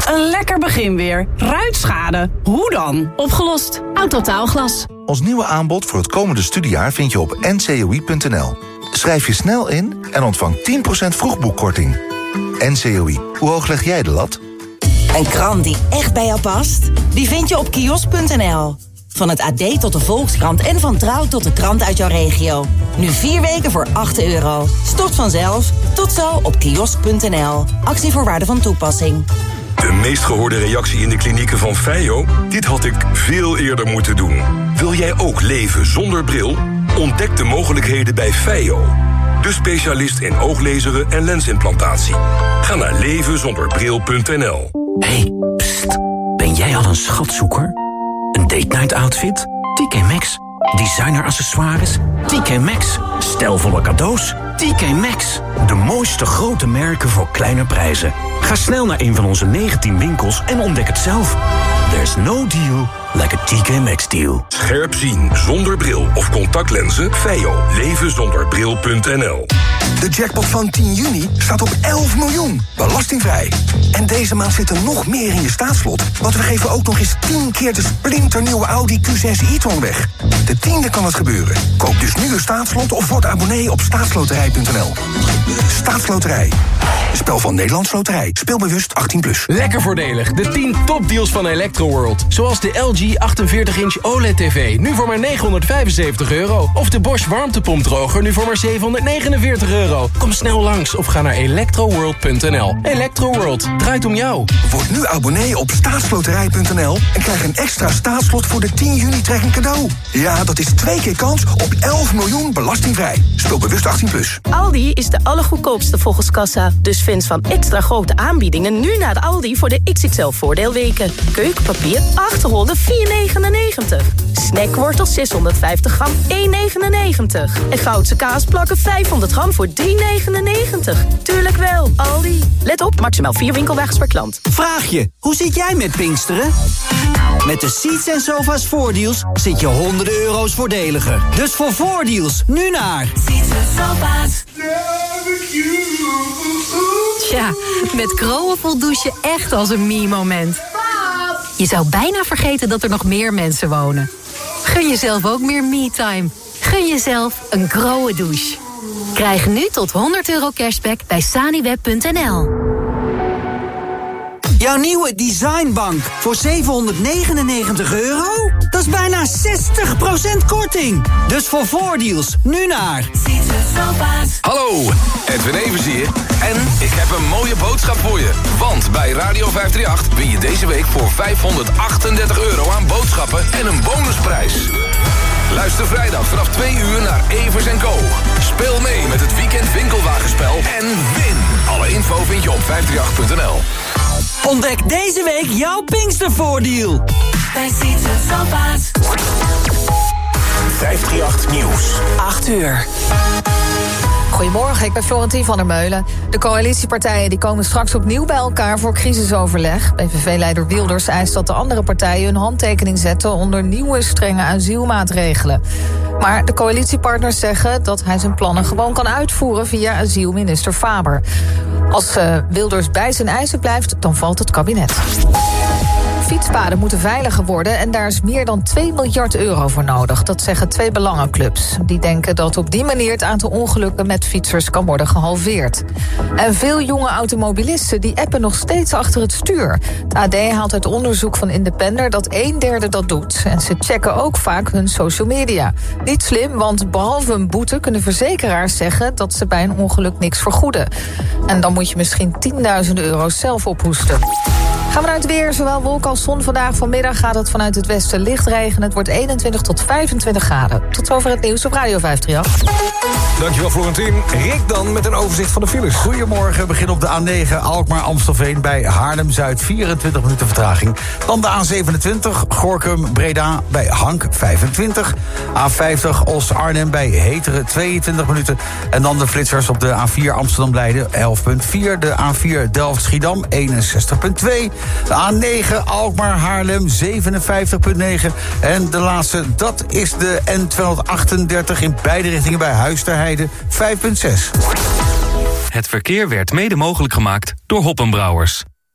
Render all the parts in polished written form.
Een lekker begin weer. Ruitschade. Hoe dan? Opgelost. Autotaalglas. Ons nieuwe aanbod voor het komende studiejaar vind je op ncoi.nl. Schrijf je snel in en ontvang 10% vroegboekkorting. NCOI. Hoe hoog leg jij de lat? Een krant die echt bij jou past? Die vind je op kiosk.nl. Van het AD tot de Volkskrant en van Trouw tot de krant uit jouw regio. Nu 4 weken voor €8. Stort vanzelf. Tot zo op kiosk.nl. Actievoorwaarden van toepassing. De meest gehoorde reactie in de klinieken van Feio? Dit had ik veel eerder moeten doen. Wil jij ook leven zonder bril? Ontdek de mogelijkheden bij Feio. De specialist in ooglezeren en lensimplantatie. Ga naar levenzonderbril.nl. Hey, pst. Ben jij al een schatzoeker? Een date night outfit? TK Maxx. Designer accessoires? TK Maxx. Stijlvolle cadeaus? TK Maxx. De mooiste grote merken voor kleine prijzen. Ga snel naar een van onze 19 winkels en ontdek het zelf. There's no deal like a TK Maxx deal. Scherp zien zonder bril of contactlenzen? Feio. Levenzonderbril.nl. De jackpot van 10 juni staat op 11 miljoen. Belastingvrij. En deze maand zit er nog meer in je staatslot. Want we geven ook nog eens 10 keer de splinternieuwe Audi Q6 e-tron weg. De 10e kan het gebeuren. Koop dus nu een staatslot of word abonnee op staatsloterij.nl. Staatsloterij. Spel van Nederlands Loterij. Speelbewust 18+. Lekker voordelig. De 10 topdeals van Electroworld. Zoals de LG 48-inch OLED-TV. Nu voor maar €975. Of de Bosch warmtepompdroger. Nu voor maar €749. Kom snel langs of ga naar electroworld.nl. Electroworld. Draait om jou. Word nu abonnee op staatsloterij.nl en krijg een extra staatslot voor de 10 juni trekking cadeau. Ja, dat is 2 keer kans op 11 miljoen belastingvrij. Speelbewust 18+. Aldi is de allergoedkoopste volgens kassa. Dus fans van extra grote aanbiedingen nu naar de Aldi voor de XXL voordeelweken. Keukenpapier 804,99. Snackwortel 650 gram 1,99. En Goudse kaasplakken 500 gram voor 3,99. Tuurlijk wel, Aldi. Let op, maximaal 4 winkelwagens per klant. Vraag je, hoe zit jij met Pinksteren? Met de Seats en Sofa's voordeals zit je €100 voordeliger. Dus voor voordeals, nu naar Seats en Sofa's. Tja, met Groen voelt douchen echt als een me-moment. Je zou bijna vergeten dat er nog meer mensen wonen. Gun jezelf ook meer me-time. Gun jezelf een Groen douche. Krijg nu tot €100 cashback bij saniweb.nl. Jouw nieuwe designbank voor €799? Dat is bijna 60% korting. Dus voor voordeals, nu naar Hallo, Edwin Evers hier. En ik heb een mooie boodschap voor je. Want bij Radio 538 win je deze week voor €538 aan boodschappen en een bonusprijs. Luister vrijdag vanaf 2 uur naar Evers & Co. Speel mee met het weekend winkelwagenspel en win. Alle info vind je op 538.nl. Ontdek deze week jouw Pinkstervoordeel. Bij Seats en Sofa's. 538 Nieuws. 8 uur. Goedemorgen, ik ben Florentien van der Meulen. De coalitiepartijen die komen straks opnieuw bij elkaar voor crisisoverleg. PVV-leider Wilders eist dat de andere partijen hun handtekening zetten onder nieuwe strenge asielmaatregelen. Maar de coalitiepartners zeggen dat hij zijn plannen gewoon kan uitvoeren via asielminister Faber. Als Wilders bij zijn eisen blijft, dan valt het kabinet. Fietspaden moeten veiliger worden en daar is meer dan €2 miljard voor nodig. Dat zeggen 2 belangenclubs. Die denken dat op die manier het aantal ongelukken met fietsers kan worden gehalveerd. En veel jonge automobilisten die appen nog steeds achter het stuur. Het AD haalt uit onderzoek van Independer dat 1/3 dat doet. En ze checken ook vaak hun social media. Niet slim, want behalve een boete kunnen verzekeraars zeggen dat ze bij een ongeluk niks vergoeden. En dan moet je misschien €10.000 zelf ophoesten. Gaan we naar het weer, zowel wolken als zon vandaag. Vanmiddag gaat het vanuit het westen licht regenen. Het wordt 21 tot 25 graden. Tot zover het nieuws op Radio 538. Dankjewel Florentien. Rick dan met een overzicht van de files. Goedemorgen, begin op de A9 Alkmaar-Amstelveen bij Haarlem-Zuid. 24 minuten vertraging. Dan de A27 Gorinchem-Breda bij Hank 25. A50 Os-Arnhem bij Heteren 22 minuten. En dan de flitsers op de A4 Amsterdam-Leiden 11,4. De A4 Delft-Schiedam 61,2. De A9 Alkmaar-Haarlem 57,9. En de laatste, dat is de N238 in beide richtingen bij Huisterheide 5,6. Het verkeer werd mede mogelijk gemaakt door Hoppenbrouwers.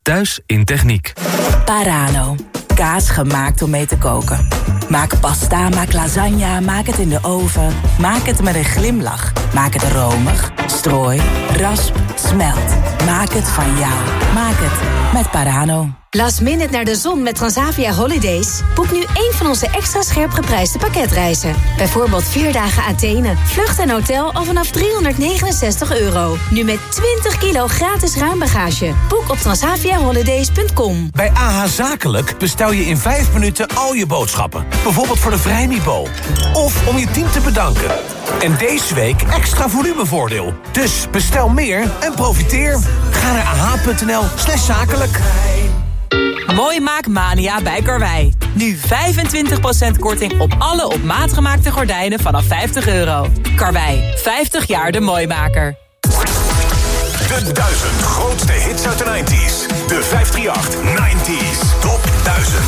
Thuis in techniek. Parano. Kaas gemaakt om mee te koken. Maak pasta, maak lasagne, maak het in de oven. Maak het met een glimlach. Maak het romig, strooi, rasp, smelt. Maak het van jou. Maak het met Parano. Last minute naar de zon met Transavia Holidays? Boek nu één van onze extra scherp geprijsde pakketreizen. Bijvoorbeeld 4 dagen Athene. Vlucht en hotel al vanaf €369. Nu met 20 kilo gratis ruimbagage. Boek op transaviaholidays.com. Bij AH Zakelijk bestel je in 5 minuten al je boodschappen. Bijvoorbeeld voor de Vrijmibo. Of om je team te bedanken. En deze week extra volumevoordeel. Dus bestel meer en profiteer. Ga naar ah.nl/zakelijk. Mooi Maakmania bij Karwei. Nu 25% korting op alle op maat gemaakte gordijnen vanaf €50. Karwei, 50 jaar de mooimaker. De 1000 grootste hits uit de 90s. De 538 90s Top 1000.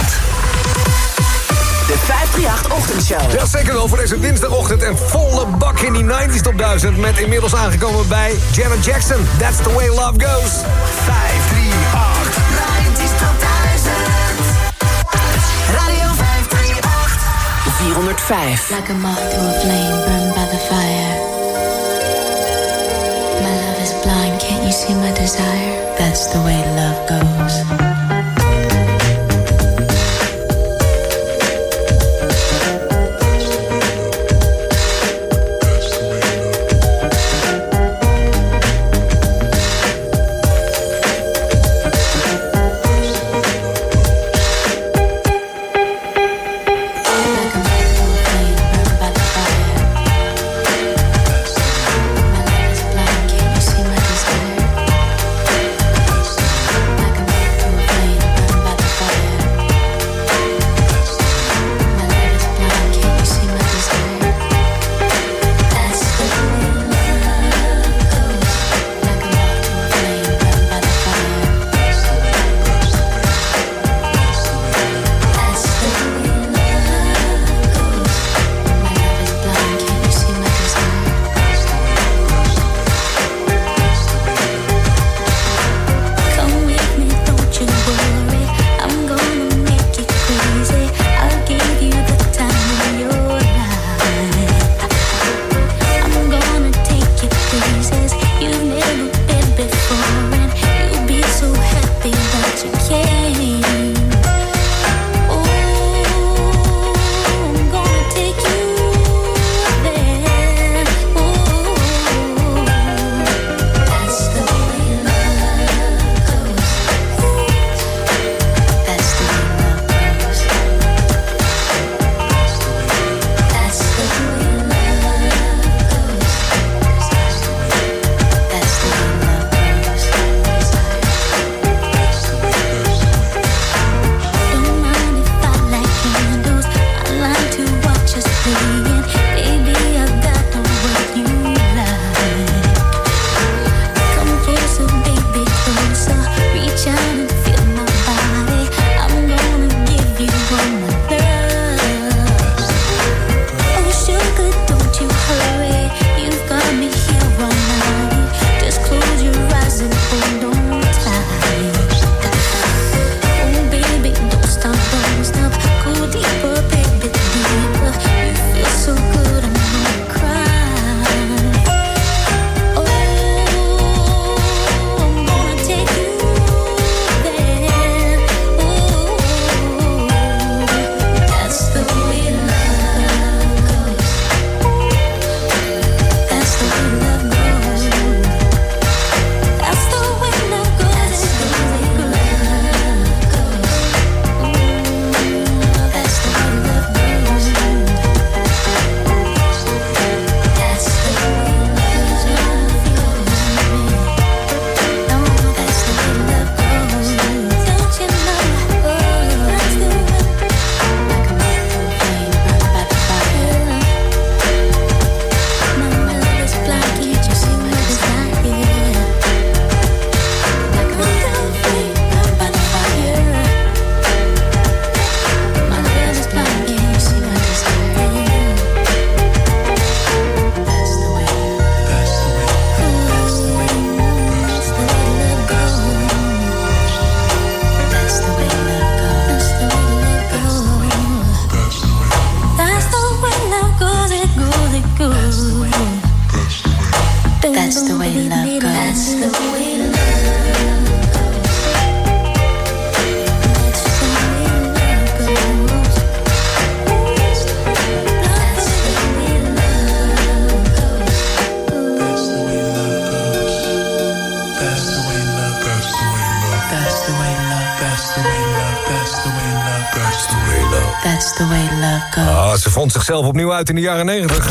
De 538-ochtendshow. Ja, zeker wel voor deze dinsdagochtend. En volle bak in die 90s Top 1000. Met inmiddels aangekomen bij Janet Jackson. That's the way love goes. 538. 90s Top 1000. Radio 538. 405. Like a moth to a flame burned by the fire. My love is blind, can't you see my desire? That's the way love goes. That's the way love, that's the way love, that's the way love. That's the way love goes. Ze vond zichzelf opnieuw uit in de jaren 90.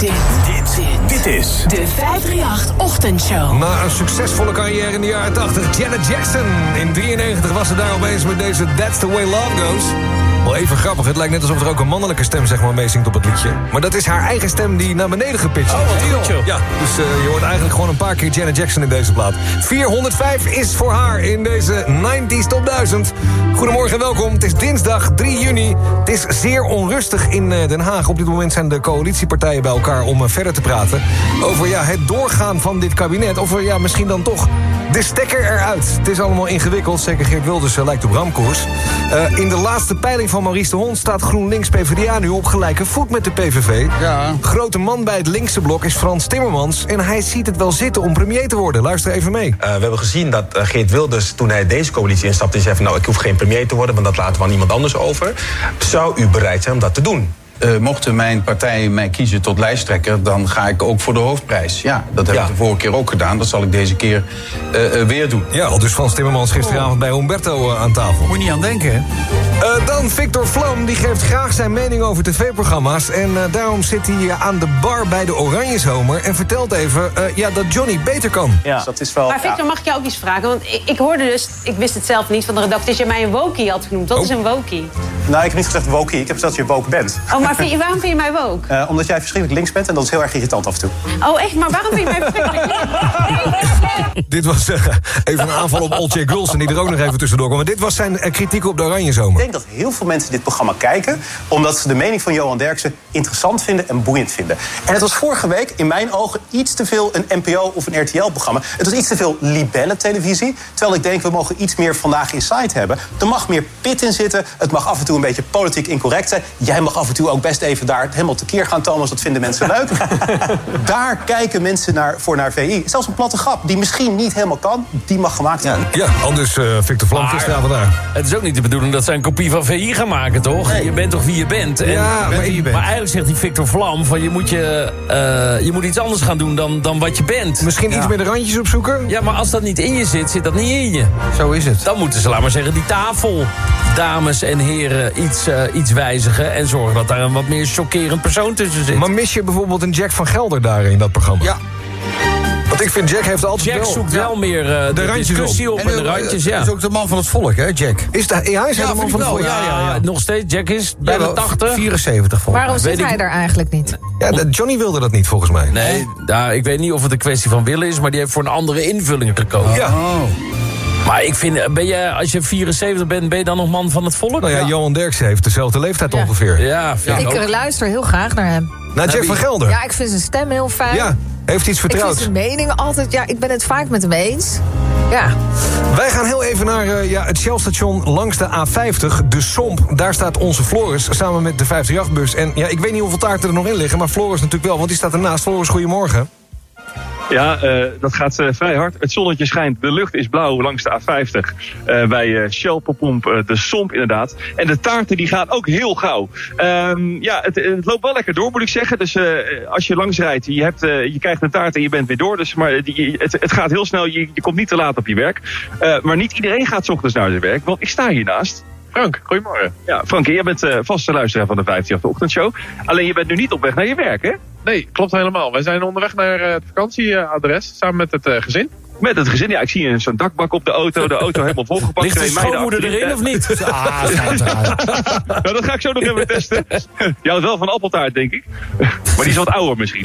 Dit is de 538-ochtendshow. Na een succesvolle carrière in de jaren 80, Janet Jackson. In 93 was ze daar opeens met deze That's the way love goes. Wel even grappig, het lijkt net alsof er ook een mannelijke stem zeg maar meezingt op het liedje. Maar dat is haar eigen stem die naar beneden gepitcht is. wat goed, joh. Ja, dus je hoort eigenlijk gewoon een paar keer Janet Jackson in deze plaat. 405 is voor haar in deze 90s Top 1000. Goedemorgen en welkom. Het is dinsdag 3 juni. Het is zeer onrustig in Den Haag. Op dit moment zijn de coalitiepartijen bij elkaar om verder te praten over het doorgaan van dit kabinet. Of misschien dan toch de stekker eruit. Het is allemaal ingewikkeld. Zeker Geert Wilders lijkt op ramkoers. In de laatste peiling van Maurice de Hond staat GroenLinks PvdA nu op gelijke voet met de PVV. Ja. Grote man bij het linkse blok is Frans Timmermans. En hij ziet het wel zitten om premier te worden. Luister even mee. We hebben gezien dat Geert Wilders, toen hij deze coalitie instapte, zei van ik hoef geen premier te worden, want dat laten we aan iemand anders over. Zou u bereid zijn om dat te doen? Mochten mijn partij mij kiezen tot lijsttrekker, dan ga ik ook voor de hoofdprijs. Ja, dat heb ik de vorige keer ook gedaan. Dat zal ik deze keer weer doen. Ja, al dus Frans Timmermans gisteravond bij Humberto aan tafel. Moet je niet aan denken, hè? Dan Victor Vlam, die geeft graag zijn mening over tv-programma's. En daarom zit hij aan de bar bij de Oranjezomer en vertelt even dat Johnny beter kan. Ja. Dus dat is wel, maar Victor, mag ik jou ook iets vragen? Want ik hoorde dus, ik wist het zelf niet van de redactie, dat je mij een wokie had genoemd. Wat is een wokie? Nou, ik heb niet gezegd wokie, ik heb gezegd dat je woke bent. Oh, maar waarom vind je mij woke? Omdat jij verschrikkelijk links bent en dat is heel erg irritant af en toe. Oh, echt? Maar waarom vind je mij verschrikkelijk links? Dit was even een aanval op Olcay Gulsen, die er ook nog even tussendoor kwam. Maar dit was zijn kritiek op de Oranjezomer. Ik denk dat heel veel mensen dit programma kijken omdat ze de mening van Johan Derksen interessant vinden en boeiend vinden. En het was vorige week in mijn ogen iets te veel een NPO of een RTL-programma. Het was iets te veel libelle-televisie. Terwijl ik denk, we mogen iets meer Vandaag Inside hebben. Er mag meer pit in zitten. Het mag af en toe een beetje politiek incorrect zijn. Jij mag af en toe ook best even daar helemaal tekeer gaan, Thomas. Dat vinden mensen leuk. Daar kijken mensen naar VI. Zelfs een platte grap die misschien niet helemaal kan, die mag gemaakt worden. Ja, anders Victor Vlam gisteravond daar. Het is ook niet de bedoeling dat zij een kopie van VI gaan maken, toch? Nee. Je bent toch wie je bent? En, maar eigenlijk zegt die Victor Vlam van je moet iets anders gaan doen dan wat je bent. Misschien iets meer de randjes opzoeken? Ja, maar als dat niet in je zit, zit dat niet in je. Zo is het. Dan moeten ze, laat maar zeggen, die tafel, dames en heren, iets wijzigen en zorgen dat daar een wat meer chockerend persoon tussen zit. Maar mis je bijvoorbeeld een Jack van Gelder daar in dat programma? Ja. Want ik vind Jack heeft altijd Jack zoekt wel meer de discussie op en de randjes, is ook de man van het volk, hè, Jack? Hij is de man van het volk. Ja. Nog steeds, Jack is bijna 80. 74 volgens mij. Waarom zit hij daar eigenlijk niet? Ja, Johnny wilde dat niet, volgens mij. Nee, ik weet niet of het een kwestie van willen is, maar die heeft voor een andere invulling gekozen. Ja. Maar ik vind, als je 74 bent, ben je dan nog man van het volk? Nou ja, Johan Derksen heeft dezelfde leeftijd ongeveer. Ja, ik luister heel graag naar hem. Naar Jack van Gelder? Ja, ik vind zijn stem heel fijn. Ja, heeft iets vertrouwd. Ik vind zijn mening altijd, ik ben het vaak met hem eens. Ja. Wij gaan heel even naar het Shell-station langs de A50, de Somp. Daar staat onze Floris, samen met de 538-bus. En ik weet niet hoeveel taarten er nog in liggen, maar Floris natuurlijk wel, want die staat ernaast. Floris, goedemorgen. Ja, dat gaat vrij hard. Het zonnetje schijnt, de lucht is blauw langs de A50. Bij Shell Poppomp, de Somp inderdaad. En de taarten die gaan ook heel gauw. Het loopt wel lekker door, moet ik zeggen. Dus als je langs rijdt, je krijgt een taart en je bent weer door. Dus, maar het gaat heel snel, je komt niet te laat op je werk. Maar niet iedereen gaat 's ochtends naar zijn werk, want ik sta hiernaast. Frank, goedemorgen. Ja, Frank, jij bent vaste luisteraar van de 538-ochtendshow. Alleen je bent nu niet op weg naar je werk, hè? Nee, klopt helemaal. Wij zijn onderweg naar het vakantieadres, samen met het gezin. Met het gezin, ik zie zo'n dakbak op de auto helemaal volgepakt. Ligt de schoonmoeder erin of niet? Nou, dat ga ik zo nog even testen. Je houdt wel van appeltaart, denk ik. Maar die is wat ouder misschien.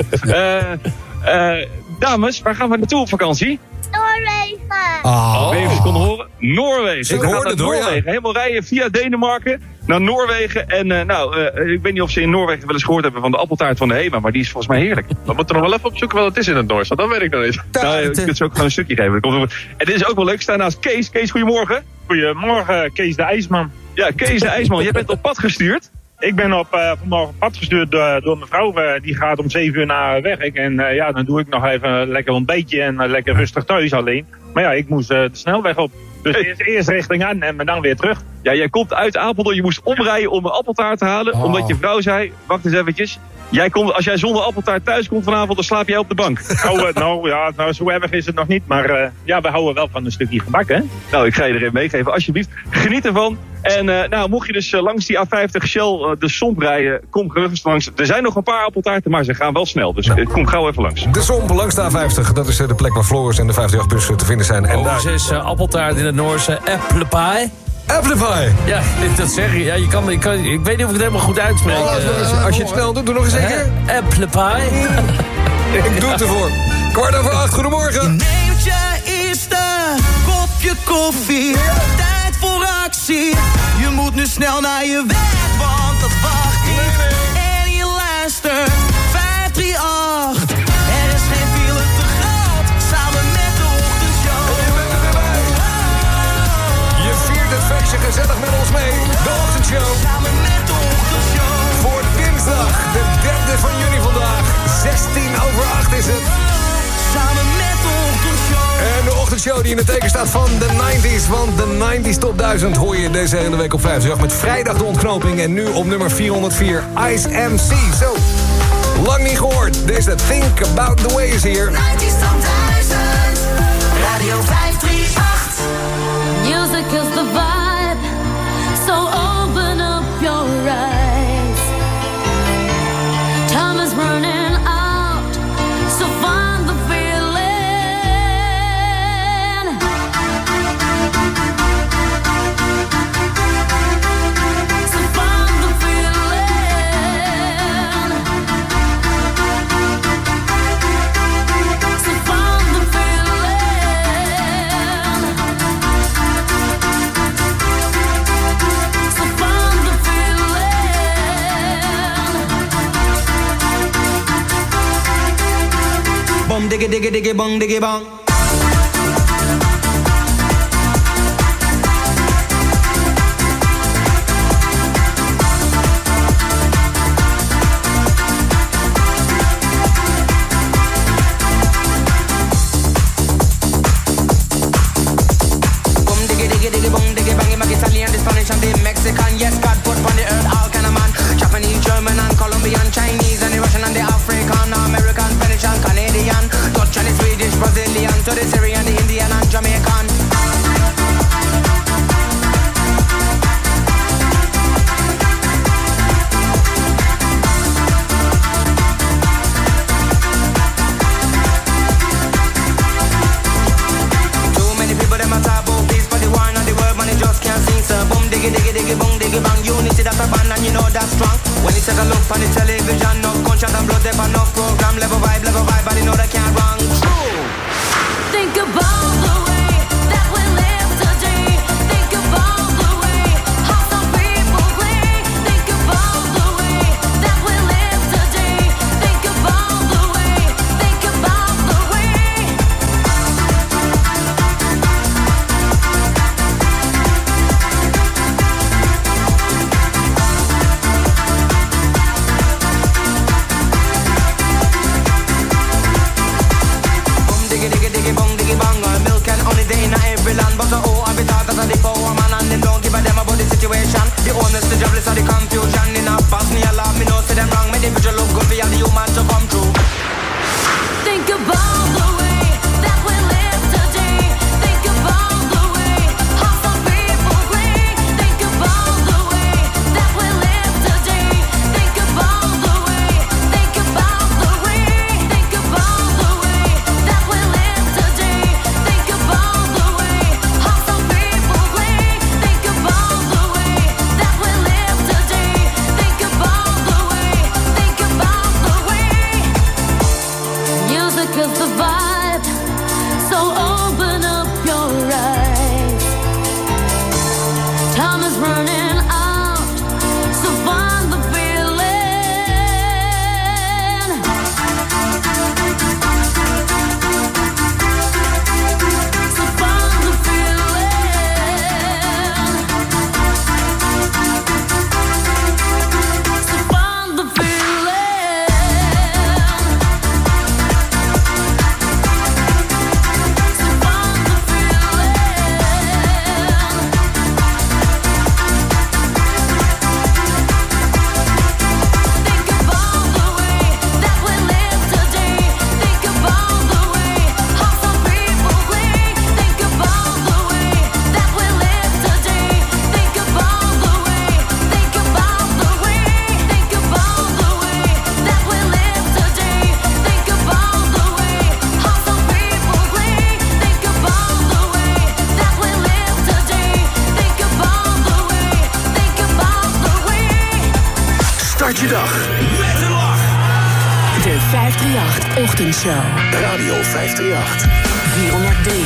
Dames, waar gaan we naartoe op vakantie? Noorwegen. Even ze konden horen. Noorwegen. Ik hoorde het, Noorwegen. Ja. Helemaal rijden via Denemarken naar Noorwegen. En ik weet niet of ze in Noorwegen wel eens gehoord hebben van de appeltaart van de Hema, maar die is volgens mij heerlijk. We moeten nog wel even opzoeken wat het is in het Noors, want dat weet ik nog niet. Ik kan ze ook gewoon een stukje geven. En dit is ook wel leuk. Staan naast Kees. Kees, goedemorgen. Goedemorgen, Kees de IJsman. Ja, Kees de IJsman. Jij bent op pad gestuurd. Ik ben vanmorgen op pad gestuurd door mijn vrouw. Die gaat om 7 uur naar werk. En dan doe ik nog even lekker ontbijtje en lekker rustig thuis alleen. Maar ik moest de snelweg op. Dus eerst richting Arnhem en dan weer terug. Ja, jij komt uit Apeldoorn. Je moest omrijden om een appeltaart te halen. Omdat je vrouw zei, wacht eens eventjes. Als jij zonder appeltaart thuis komt vanavond, dan slaap jij op de bank. Nou, zo erg is het nog niet. Maar we houden wel van een stukje gebak, hè? Nou, ik ga je erin meegeven, alsjeblieft. Geniet ervan. En mocht je dus langs die A50 Shell de Somp rijden, kom gerust langs. Er zijn nog een paar appeltaarten, maar ze gaan wel snel. Dus kom gauw even langs. De Somp langs de A50, dat is de plek waar Floris en de 58-bus te vinden zijn. En daar is appeltaart in het Noorse applepie. Applefy. Ja, dat zeg ik. Ja, ik weet niet of ik het helemaal goed uitspreek. Als je het snel doet, doe nog eens een keer. Applefy. Ik doe het ervoor. 7:15, goedemorgen. Je neemt je eerste kopje koffie. Tijd voor actie. Je moet nu snel naar je werk, want dat wacht niet. En je luistert 538. Er is geen file te groot. Samen met de ochtendshow. Het feestje gezellig met ons mee. De ochtendshow. Samen met de ochtendshow. Voor dinsdag, de 3e van juni vandaag. 7:16 is het. Samen met de ochtendshow. En de ochtendshow die in het teken staat van de 90s. Want de 90s Top 1000 hoor je deze hele week op 538. Met vrijdag de ontknoping. En nu op nummer 404 Ice MC. Zo, lang niet gehoord. Deze Think About The Way is hier. 90s Top 1000. Radio 538. Music is the vibe, so open up your eyes. Time is running out, so find the feeling. So find the feeling. So find the Bum diggy diggy diggy bong diggy bong. Italian, the Spanish and the Mexican. Yes, God put on the earth all kind of man. Japanese, German and Colombian, Chinese and the Russian and the African, American, Spanish and Canadian, Dutch and the Swedish, Brazilian, Start je dag met een lach. De 538-ochtendshow. Radio 538. 403.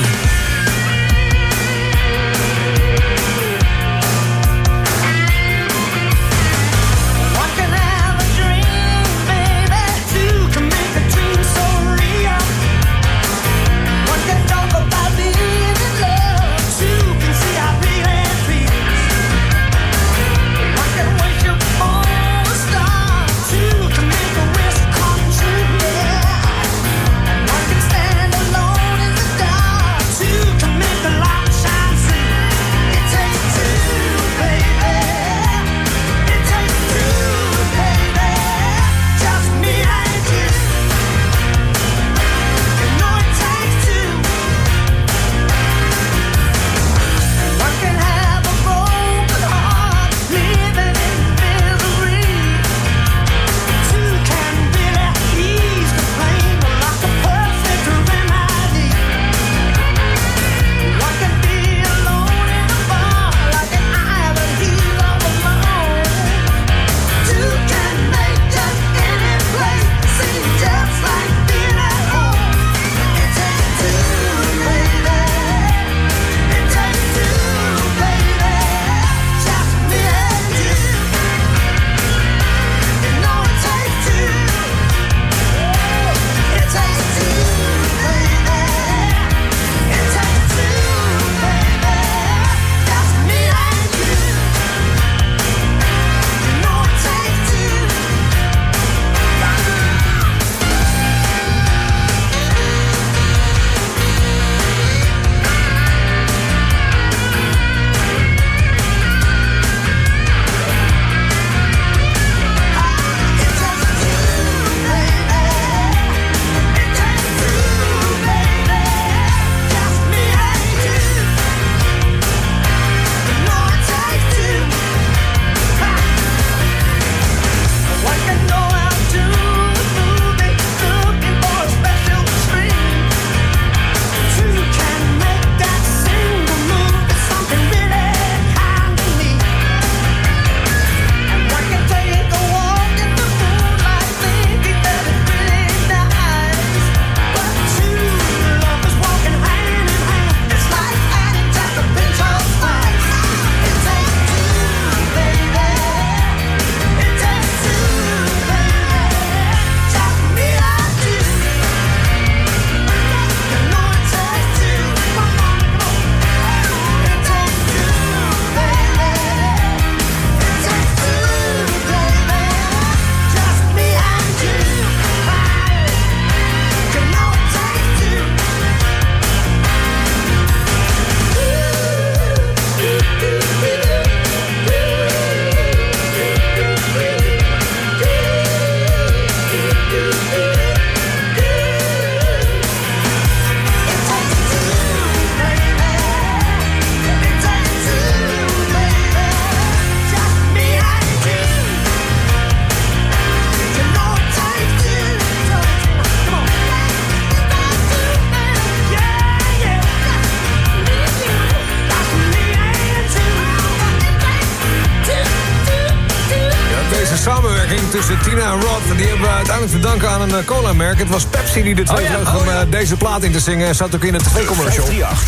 Tussen Tina en Rod. Die hebben we uiteindelijk te danken aan een cola-merk. Het was Pepsi die de twee vroeg om deze plaat in te zingen. En zat ook in een tv-commercial.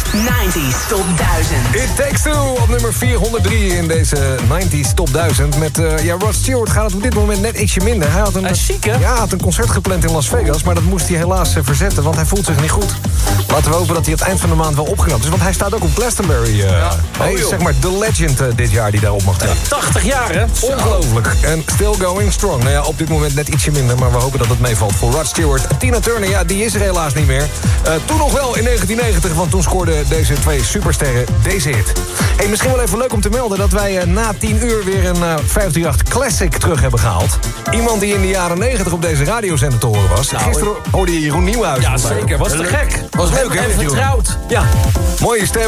90s Top 1000. It Takes Two op nummer 403 in deze 90s Top 1000. Met Rod Stewart gaat het op dit moment net ietsje minder. Hij had had een concert gepland in Las Vegas. Maar dat moest hij helaas verzetten, want hij voelt zich niet goed. Laten we hopen dat hij het eind van de maand wel opgeknapt is. Want hij staat ook op Glastonbury. Hij is zeg maar de legend dit jaar die daarop mag treden. 80 jaar, hè? Ongelooflijk. En still going strong. Nou ja, op dit moment net ietsje minder, maar we hopen dat het meevalt voor Rod Stewart. Tina Turner, ja, die is er helaas niet meer. Toen nog wel in 1990, want toen scoorden deze twee supersterren deze hit. Hey, misschien wel even leuk om te melden dat wij na 10 uur weer een 538 Classic terug hebben gehaald. Iemand die in de jaren 90 op deze radiozender te horen was. Nou, gisteren hoorde je Jeroen Nieuwhuis. Ja, zeker. Was te gek. Was leuk, hè? En vertrouwd. Ja, mooie stem.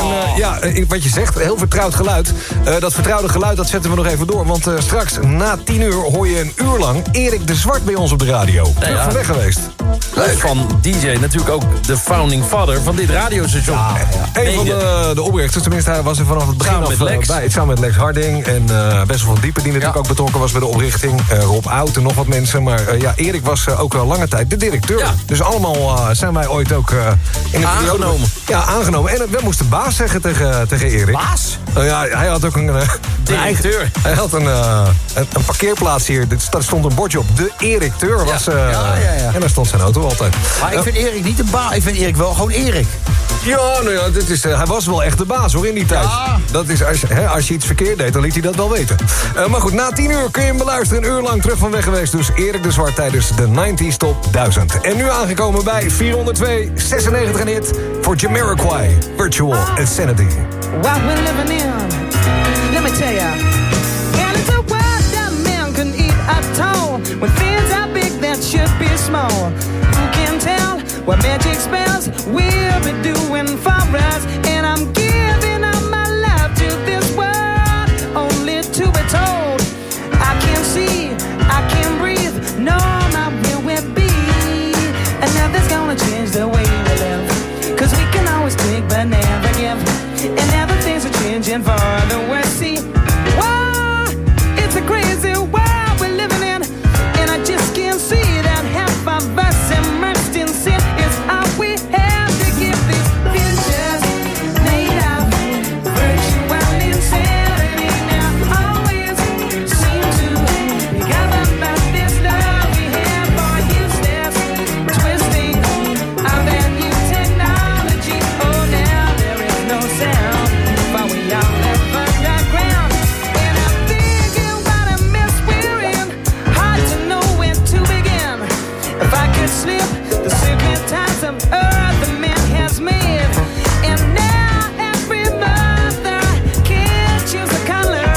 En wat je zegt, heel vertrouwd geluid. Dat vertrouwde geluid, dat zetten we nog even door. Want straks, na 10 uur, hoor je een uur lang Erik de Zwart bij ons op de radio. Terug van weg geweest. van DJ natuurlijk ook de founding father van dit radiostation. Een van de oprichters, tenminste hij was er vanaf het begin af bij. Samen met Lex Harding en Wessel van Diepen... die natuurlijk ook betrokken was bij de oprichting. Rob Oud en nog wat mensen. Maar Erik was ook lange tijd de directeur. Ja. Dus allemaal zijn wij ooit ook in de aangenomen. Aangenomen. En we moesten baas zeggen tegen Erik. Baas? Hij had ook een directeur. Hij had een parkeerplaats hier. Er stond een bordje op. De Erik-teur was... En daar stond zijn auto altijd. Maar ik vind Erik niet een baas. Ik vind Erik wel gewoon Erik. Ja, nou ja, hij was wel echt de baas hoor in die tijd. Dat is, als je iets verkeerd deed, dan liet hij dat wel weten. Maar goed, na 10 uur kun je hem beluisteren. Een uur lang terug van weg geweest. Dus Erik de Zwart tijdens de 90s Top 1000. En nu aangekomen bij 402, 96 en hit voor Jamiroquai. Virtual Insanity. What we're living in, let me tell ya. And it's a world that man can eat at all. When things are big that should be small. Who can tell what magic spells we'll be doing for us? And I'm giving up my life to this world, only to be told I can't see, I can't breathe, no, my will will be. And nothing's gonna change the way we live, 'cause we can always take but never give. And now the things are changing for the worse. See, whoa, it's a crazy world we're living in, and I just can't see that half of us immersed in sin is all we have to give these futures made of virtual insanity. Now always seem to be governed by this love we have for useless twisting of that new technology. Oh, now there is no sound, but we all live underground. And I'm thinking what a mess we're in, hard to know where to begin. If I could slip the secret ties of earth the man has made, and now every mother can choose a color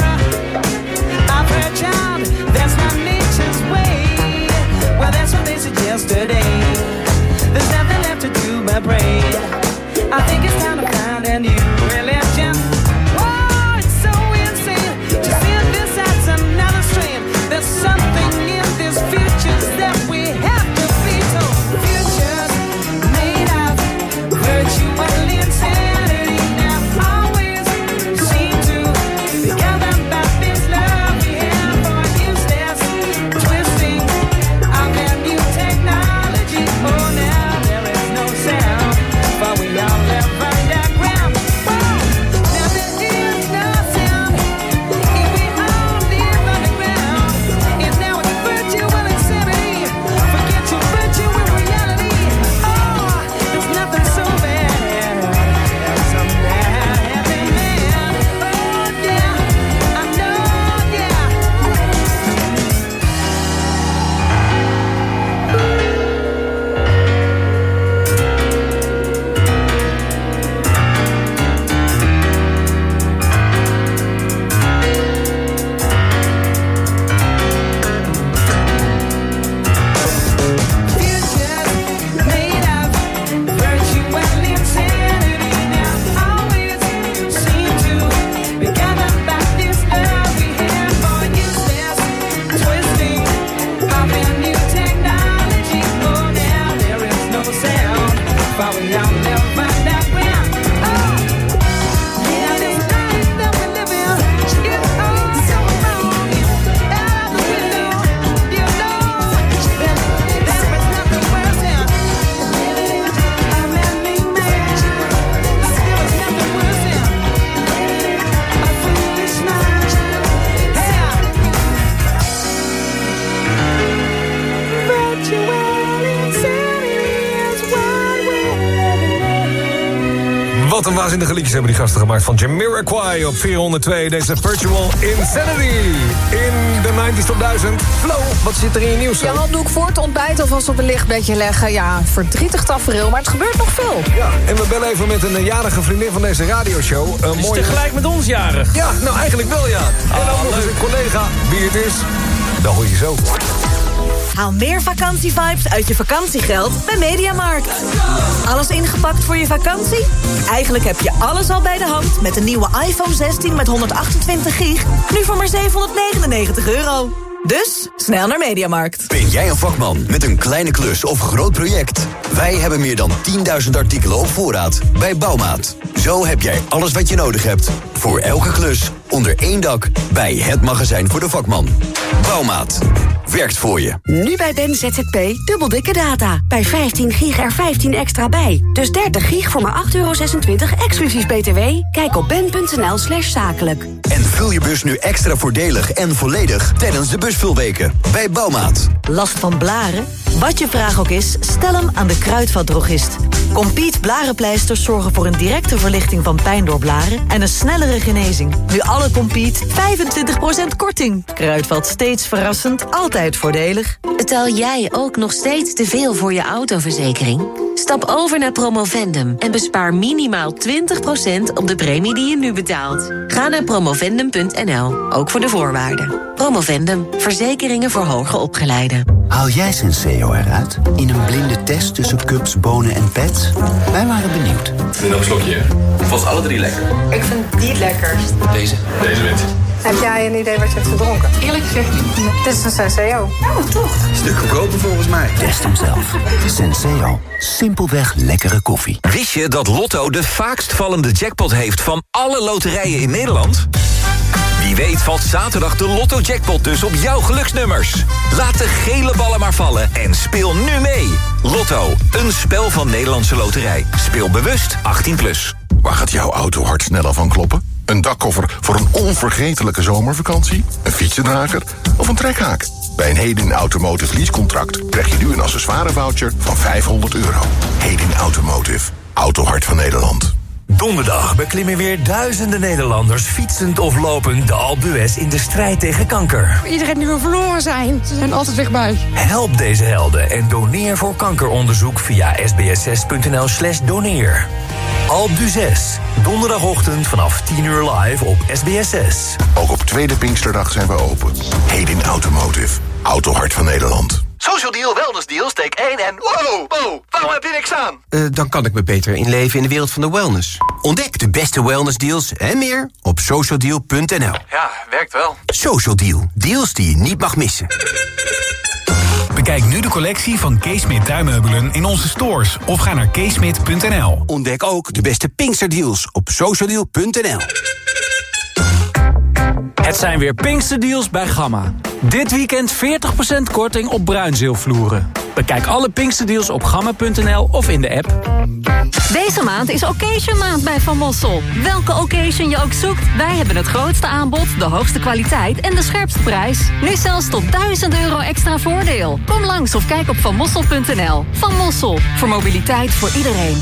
of her child. That's not nature's way. Well, that's what they said yesterday. There's nothing left to do but pray. I think it's time to find a new religion. Whoa, it's so insane to see this as another strain. There's something in this futures that we have to be told. Futures made of virtual insanity. Now always seem to be governed by this love we have for useless twisting of that new technology. Oh, now there is no sound, but we all live underground. Whoa, now there is no sound if we all live underground. And now it's virtual insanity. Forget your virtual reality. Oh, there's nothing so bad as a mad happy man. Oh yeah, I know, yeah. Futures made of virtual insanity. Now always seem to be governed by this love we have for useless twisting of that new technology. Oh, now there is no sound, but we all live underground. Oh, yeah, this life that we live in is all so wrong. Out of the window, you know that there is nothing worse than living a man-made man. There is nothing worse than a foolish mind. Yeah. Virtual insanity is what we're living in. Wat een waanzinnige liedjes hebben die gasten gemaakt van Jamiroquai op 402. Deze Virtual Insanity in de 90s Top 1000. Flo, wat zit er in je nieuws? Je handdoek voor het ontbijt alvast op een lichtbedje leggen. Ja, verdrietig tafereel, maar het gebeurt nog veel. Ja, en we bellen even met een jarige vriendin van deze radioshow. Is tegelijk met ons jarig? Ja, nou eigenlijk wel ja. En dan nog eens een collega. Wie het is, dat hoor je zo. Haal meer vakantievibes uit je vakantiegeld bij Mediamarkt. Alles ingepakt voor je vakantie? Eigenlijk heb je alles al bij de hand met de nieuwe iPhone 16 met 128 gig. Nu voor maar €799. Dus, snel naar Mediamarkt. Ben jij een vakman met een kleine klus of groot project? Wij hebben meer dan 10.000 artikelen op voorraad bij Bouwmaat. Zo heb jij alles wat je nodig hebt. Voor elke klus, onder één dak, bij het magazijn voor de vakman. Bouwmaat. Werkt voor je. Nu bij Ben ZZP dubbel dikke data. Bij 15 gig er 15 extra bij. Dus 30 gig voor maar €8,26 exclusief BTW. Kijk op ben.nl/zakelijk. En vul je bus nu extra voordelig en volledig tijdens de busvulweken bij Bouwmaat. Last van blaren? Wat je vraag ook is, stel hem aan de Kruidvatdrogist. Compeat blarenpleisters zorgen voor een directe verlichting van pijn door blaren en een snellere genezing. Nu alle Compeat 25% korting. Kruidvat steeds verrassend, altijd voordelig. Betaal jij ook nog steeds te veel voor je autoverzekering? Stap over naar Promovendum en bespaar minimaal 20% op de premie die je nu betaalt. Ga naar promovendum.nl, ook voor de voorwaarden. Promovendum, verzekeringen voor hoger opgeleiden. Haal jij Senseo eruit in een blinde test tussen cups, bonen en pets? Wij waren benieuwd. Nu nog een slokje, hè? Vond alle 3 lekker? Ik vind die het lekkerst. Deze wint. Heb jij een idee wat je hebt gedronken? Eerlijk gezegd niet. Dit is een Senseo. Oh, toch? Stuk goedkoper volgens mij. Test hem zelf. Senseo. Simpelweg lekkere koffie. Wist je dat Lotto de vaakst vallende jackpot heeft van alle loterijen in Nederland? Wie weet valt zaterdag de Lotto-jackpot dus op jouw geluksnummers. Laat de gele ballen maar vallen en speel nu mee. Lotto, een spel van Nederlandse Loterij. Speel bewust 18+. Waar gaat jouw auto hard sneller van kloppen? Een dakkoffer voor een onvergetelijke zomervakantie? Een fietsendrager of een trekhaak? Bij een Hedin Automotive leasecontract krijg je nu een accessoirevoucher van €500. Hedin Automotive, autohart van Nederland. Donderdag beklimmen weer duizenden Nederlanders fietsend of lopend de Alpe d'Huez in de strijd tegen kanker. Iedereen die we verloren zijn, ze zijn altijd weg bij. Help deze helden en doneer voor kankeronderzoek via sbs6.nl/doneer. Alpe d'Huez, donderdagochtend vanaf 10:00 live op SBS6. Ook op tweede Pinksterdag zijn we open. Hedin Automotive, autohart van Nederland. Social Deal, Wellness Deal, steek 1 en... Wow, waarom heb je niks aan? Dan kan ik me beter inleven in de wereld van de wellness. Ontdek de beste wellness deals en meer op socialdeal.nl. Ja, werkt wel. Social Deal, deals die je niet mag missen. Bekijk nu de collectie van Keesmit tuinmeubelen in onze stores of ga naar keesmit.nl. Ontdek ook de beste Pinksterdeals op socialdeal.nl. Het zijn weer Pinksterdeals bij Gamma. Dit weekend 40% korting op bruinzeelvloeren. Bekijk alle Pinksterdeals op gamma.nl of in de app. Deze maand is Occasion maand bij Van Mossel. Welke occasion je ook zoekt, wij hebben het grootste aanbod, de hoogste kwaliteit en de scherpste prijs. Nu zelfs tot €1000 extra voordeel. Kom langs of kijk op vanmossel.nl. Van Mossel, voor mobiliteit voor iedereen.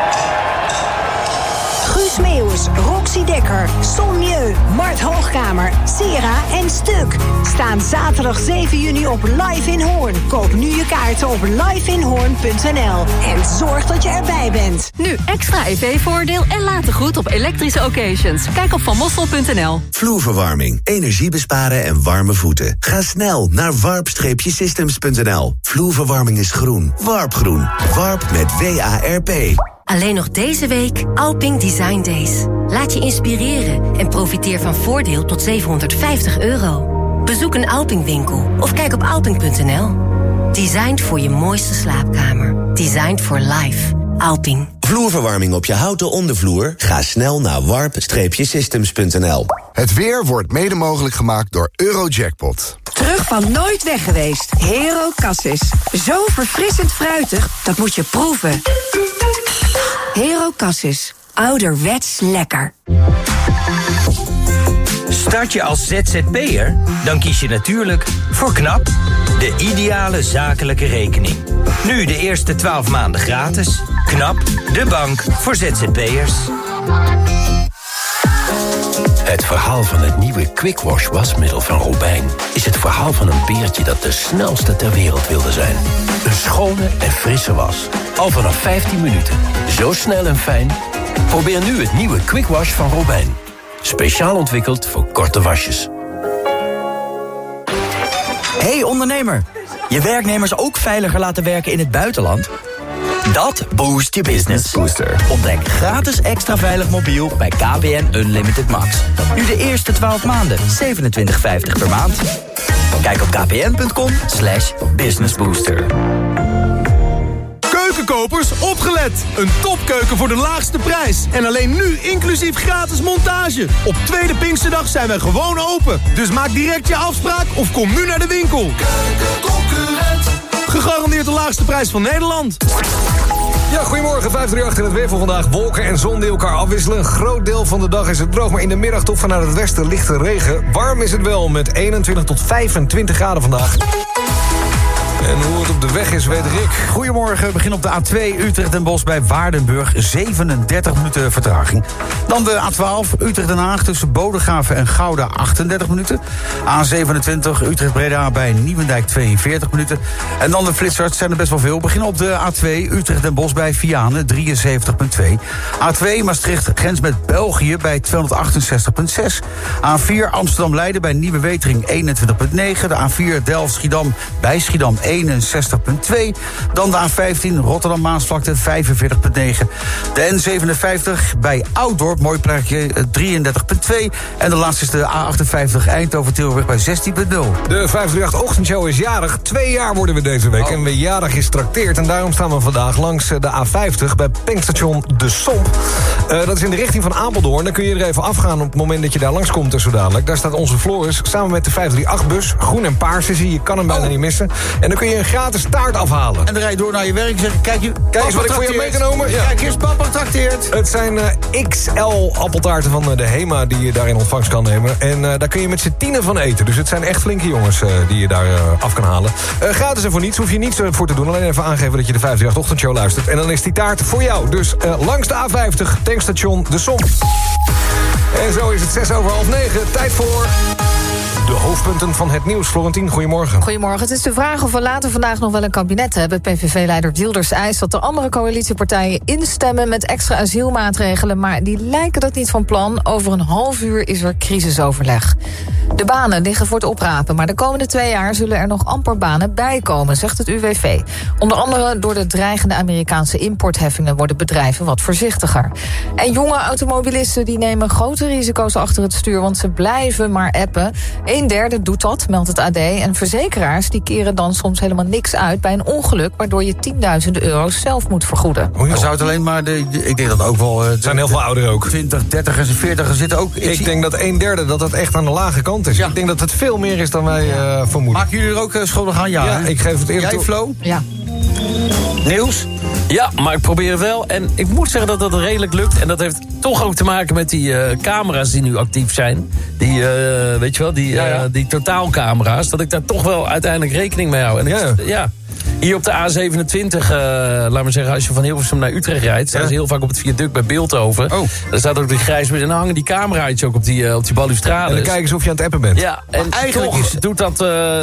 Guus Meeuwis, Roxy Dekker, Sonmieu, Mart Hoogkamer, Sera en Stuk staan zaterdag 7 juni op Live in Hoorn. Koop nu je kaarten op liveinhoorn.nl en zorg dat je erbij bent. Nu extra EV-voordeel en later goed op elektrische occasions. Kijk op vanmossel.nl. Vloerverwarming, energie besparen en warme voeten. Ga snel naar warp-systems.nl. Vloerverwarming is groen. Warpgroen. Warp met WARP. Alleen nog deze week Alping Design Days. Laat je inspireren en profiteer van voordeel tot €750. Bezoek een Alping-winkel of kijk op alping.nl. Designed voor je mooiste slaapkamer. Designed for life. Alping. Vloerverwarming op je houten ondervloer? Ga snel naar warp-systems.nl. Het weer wordt mede mogelijk gemaakt door Eurojackpot. Terug van nooit weg geweest. Hero Cassis. Zo verfrissend fruitig, dat moet je proeven. Hero Cassis. Ouderwets lekker. Start je als ZZP'er? Dan kies je natuurlijk voor KNAP, de ideale zakelijke rekening. Nu de eerste 12 maanden gratis. KNAP, de bank voor ZZP'ers. Het verhaal van het nieuwe Quick Wash wasmiddel van Robijn is het verhaal van een beertje dat de snelste ter wereld wilde zijn. Een schone en frisse was. Al vanaf 15 minuten. Zo snel en fijn. Probeer nu het nieuwe Quick Wash van Robijn. Speciaal ontwikkeld voor korte wasjes. Hey ondernemer, je werknemers ook veiliger laten werken in het buitenland? Dat boost je business. Booster. Ontdek gratis extra veilig mobiel bij KPN Unlimited Max. Nu de eerste 12 maanden, $27,50 per maand. Kijk op kpn.com/businessbooster. Keukenkopers, opgelet! Een topkeuken voor de laagste prijs. En alleen nu inclusief gratis montage. Op tweede Pinksterdag zijn wij gewoon open. Dus maak direct je afspraak of kom nu naar de winkel. Keukenconcurrent. Gegarandeerd de laagste prijs van Nederland. Ja, goedemorgen, 538 in het weer voor vandaag. Wolken en zon die elkaar afwisselen. Een groot deel van de dag is het droog, maar in de middag toch vanuit het westen lichte regen. Warm is het wel, met 21 tot 25 graden vandaag. En hoe het op de weg is, weet Rick. Goedemorgen, we beginnen op de A2 Utrecht-Den Bosch bij Waardenburg. 37 minuten vertraging. Dan de A12 Utrecht-Den Haag tussen Bodegraven en Gouda 38 minuten. A27 Utrecht-Breda bij Nieuwendijk 42 minuten. En dan de flitsers, zijn er best wel veel. We beginnen op de A2 Utrecht-Den Bosch bij Vianen 73,2. A2 Maastricht grens met België bij 268,6. A4 Amsterdam-Leiden bij Nieuwe Wetering 21,9. De A4 Delft-Schiedam bij Schiedam 61,2. Dan de A15 Rotterdam-Maasvlakte 45,9. De N57 bij Ouddorp, mooi plekje, 33,2. En de laatste is de A58 Eindhoven-Tilburg bij 16,0. De 538-ochtendshow is jarig. 2 jaar worden we deze week. En we jarig is trakteerd. En daarom staan we vandaag langs de A50 bij tankstation De Somp. Dat is in de richting van Apeldoorn. Dan kun je er even afgaan op het moment dat je daar langskomt zo dadelijk. Daar staat onze Floris samen met de 538-bus. Groen en paars is hij, je kan hem bijna niet missen. En dan kun je een gratis taart afhalen. En dan rij je door naar je werk en zeg kijk eens wat ik voor je meegenomen. Ja. Kijk eens, papa trakteert. Het zijn XL appeltaarten van de HEMA die je daar in ontvangst kan nemen. En daar kun je met z'n 10 van eten. Dus het zijn echt flinke jongens die je daar af kan halen. Gratis en voor niets, hoef je niets voor te doen. Alleen even aangeven dat je de 538-ochtendshow luistert. En dan is die taart voor jou. Dus langs de A50, tankstation De Somp. En zo is het 9:06. Tijd voor de hoofdpunten van het nieuws. Florentien, goedemorgen. Goedemorgen. Het is de vraag of we later vandaag nog wel een kabinet hebben. PVV-leider Wilders eist dat de andere coalitiepartijen instemmen met extra asielmaatregelen, maar die lijken dat niet van plan. Over een half uur is er crisisoverleg. De banen liggen voor het oprapen, maar de komende 2 jaar zullen er nog amper banen bijkomen, zegt het UWV. Onder andere door de dreigende Amerikaanse importheffingen worden bedrijven wat voorzichtiger. En jonge automobilisten die nemen grote risico's achter het stuur, want ze blijven maar appen. 1/3 doet dat, meldt het AD. En verzekeraars die keren dan soms helemaal niks uit bij een ongeluk, waardoor je tienduizenden euro's zelf moet vergoeden. Maar zou het alleen maar, ik denk dat ook wel. Er zijn heel veel ouderen ook. 20, 30 en 40 zitten ook. Ik denk dat 1/3 dat echt aan de lage kant is. Ja. Ik denk dat het veel meer is dan wij vermoeden. Maken jullie er ook schuldig aan? Ja, ik geef het eerder toe. Jij, Flo? Ja. Nieuws? Ja, maar ik probeer het wel. En ik moet zeggen dat het redelijk lukt. En dat heeft toch ook te maken met die camera's die nu actief zijn. Die, weet je wel, die totaalcamera's. Dat ik daar toch wel uiteindelijk rekening mee hou. En hier op de A27, laat maar zeggen, als je van Hilversum naar Utrecht rijdt, staan ze heel vaak op het viaduct bij Beeldhoven. Oh. Daar staat ook die grijs en dan hangen die camera's ook op die balustrades. En dan kijken ze of je aan het appen bent. Ja, en eigenlijk doet dat,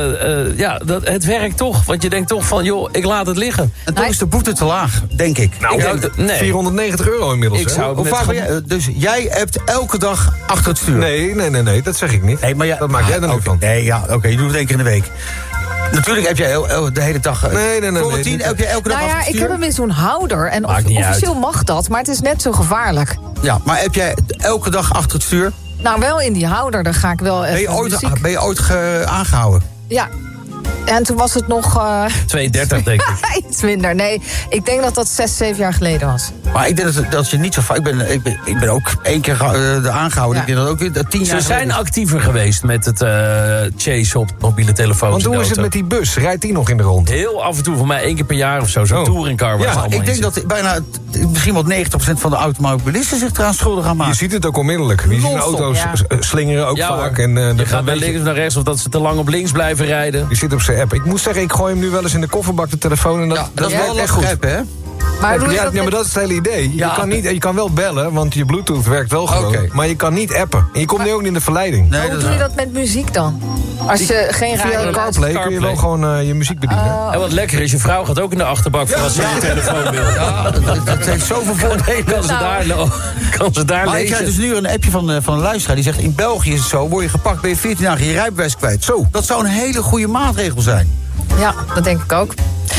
het werkt toch. Want je denkt toch van, joh, ik laat het liggen. En toch is de boete te laag, denk ik. Nou, nee. 490 euro inmiddels. Ik zou hoe vaak dus jij hebt elke dag achter het stuur? Nee, dat zeg ik niet. Nee, maar dat maak jij er nu van. Nee, je doet het 1 keer in de week. Natuurlijk heb jij de hele dag. Nee. Heb je elke dag nou ja, ik heb hem in zo'n houder. En officieel mag dat, maar het is net zo gevaarlijk. Ja, maar heb jij elke dag achter het stuur? Nou, wel in die houder, dan ga ik wel even. Ben je ooit aangehouden? Ja. En toen was het nog... 2,30 denk ik. Iets minder, nee. Ik denk dat dat 6, 7 jaar geleden was. Maar ik denk dat je niet zo vaak... Ik ben ook 1 keer aangehouden. Ja. Ik denk dat ook weer 10 jaar Ze zijn actiever geweest met het chase op mobiele telefoons. Want hoe is het met die bus? Rijdt die nog in de rond? Heel af en toe, voor mij 1 keer per jaar of zo. Zo'n touringcar. Ja, ik denk dat bijna misschien wel 90% van de automobilisten zich eraan schuldig gaan maken. Je ziet het ook onmiddellijk. Je ziet auto's slingeren ook vaak. En, je gaat naar links of naar rechts of dat ze te lang op links blijven rijden. Je zit op zijn app. Ik moet zeggen, ik gooi hem nu wel eens in de kofferbak, de telefoon. En dat is wel echt goed. Hè? Maar maar dat is het hele idee. Je kan wel bellen, want je Bluetooth werkt wel gewoon. Okay. Maar je kan niet appen. En je komt nu ook niet in de verleiding. Nee, hoe doe je dat met muziek dan? Als je geen radio... Via CarPlay kun je wel gewoon je muziek bedienen. En wat lekker is, je vrouw gaat ook in de achterbak voor als ze je telefoon wil. Ja, dat heeft zoveel voordelen. Kan ze daar maar lezen. Ik krijg dus nu een appje van een luisteraar. Die zegt, in België is het zo, word je gepakt, ben je 14 dagen je rijbewijs kwijt. Zo, dat zou een hele goede maatregel zijn. Ja, dat denk ik ook.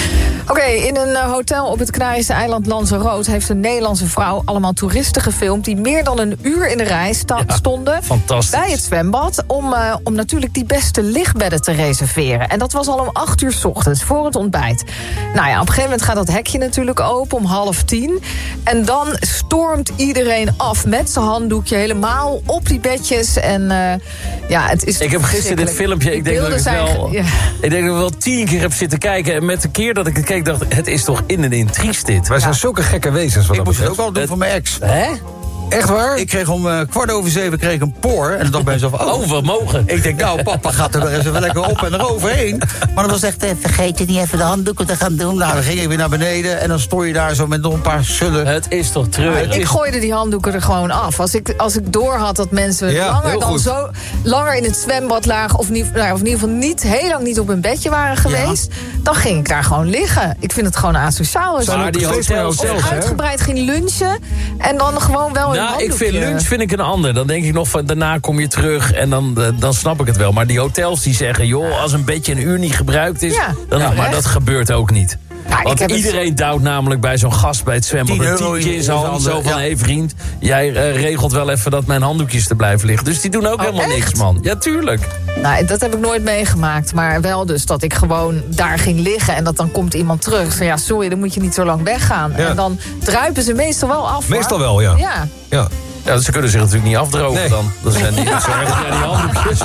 Oké, in een hotel op het Canarische eiland Lanzarote heeft een Nederlandse vrouw allemaal toeristen gefilmd die meer dan een uur in de rij stonden bij het zwembad om natuurlijk die beste lichtbedden te reserveren. En dat was al om 8:00 's ochtends voor het ontbijt. Nou ja, op een gegeven moment gaat dat hekje natuurlijk open om 9:30. En dan stormt iedereen af met zijn handdoekje helemaal op die bedjes. En het is. Ik heb gisteren dit filmpje, ik denk dat ik wel 10 keer heb zitten kijken. En met de keer dat ik het keek, dacht het is toch in en in triest dit. Wij zijn zulke gekke wezens. Ik moest het ook al doen voor mijn ex. Hè? Echt waar? Ik kreeg om 6:15 een poor. En dan dacht ik bij mezelf, we mogen. Ik denk, nou, papa gaat er nog eens even lekker op en eroverheen. Maar dan was echt, vergeet je niet even de handdoeken te gaan doen. Nou, dan ging ik weer naar beneden en dan stond je daar zo met nog een paar zullen. Het is toch treurig. Ik gooide die handdoeken er gewoon af. Als ik door had dat mensen langer in het zwembad lagen, of in ieder geval heel lang niet op een bedje waren geweest, dan ging ik daar gewoon liggen. Ik vind het gewoon asociaal. Maar die hotels of uitgebreid ging lunchen en dan gewoon wel ik vind lunch een ander. Dan denk ik nog van daarna kom je terug en dan snap ik het wel. Maar die hotels die zeggen, joh, als een bedje een uur niet gebruikt is, maar dat gebeurt ook niet. Ja, want iedereen duwt namelijk bij zo'n gast bij het zwembad een tientje in zijn hand. Zo van, hé vriend, jij regelt wel even dat mijn handdoekjes te blijven liggen. Dus die doen ook helemaal niks, man. Ja, tuurlijk. Nou, dat heb ik nooit meegemaakt. Maar wel dus dat ik gewoon daar ging liggen en dat dan komt iemand terug. Van, ja, sorry, dan moet je niet zo lang weggaan. Ja. En dan druipen ze meestal wel af. Meestal wel, ja. Ja, ze kunnen zich natuurlijk niet afdrogen dan. Dat zijn niet zo erg die handdoekjes.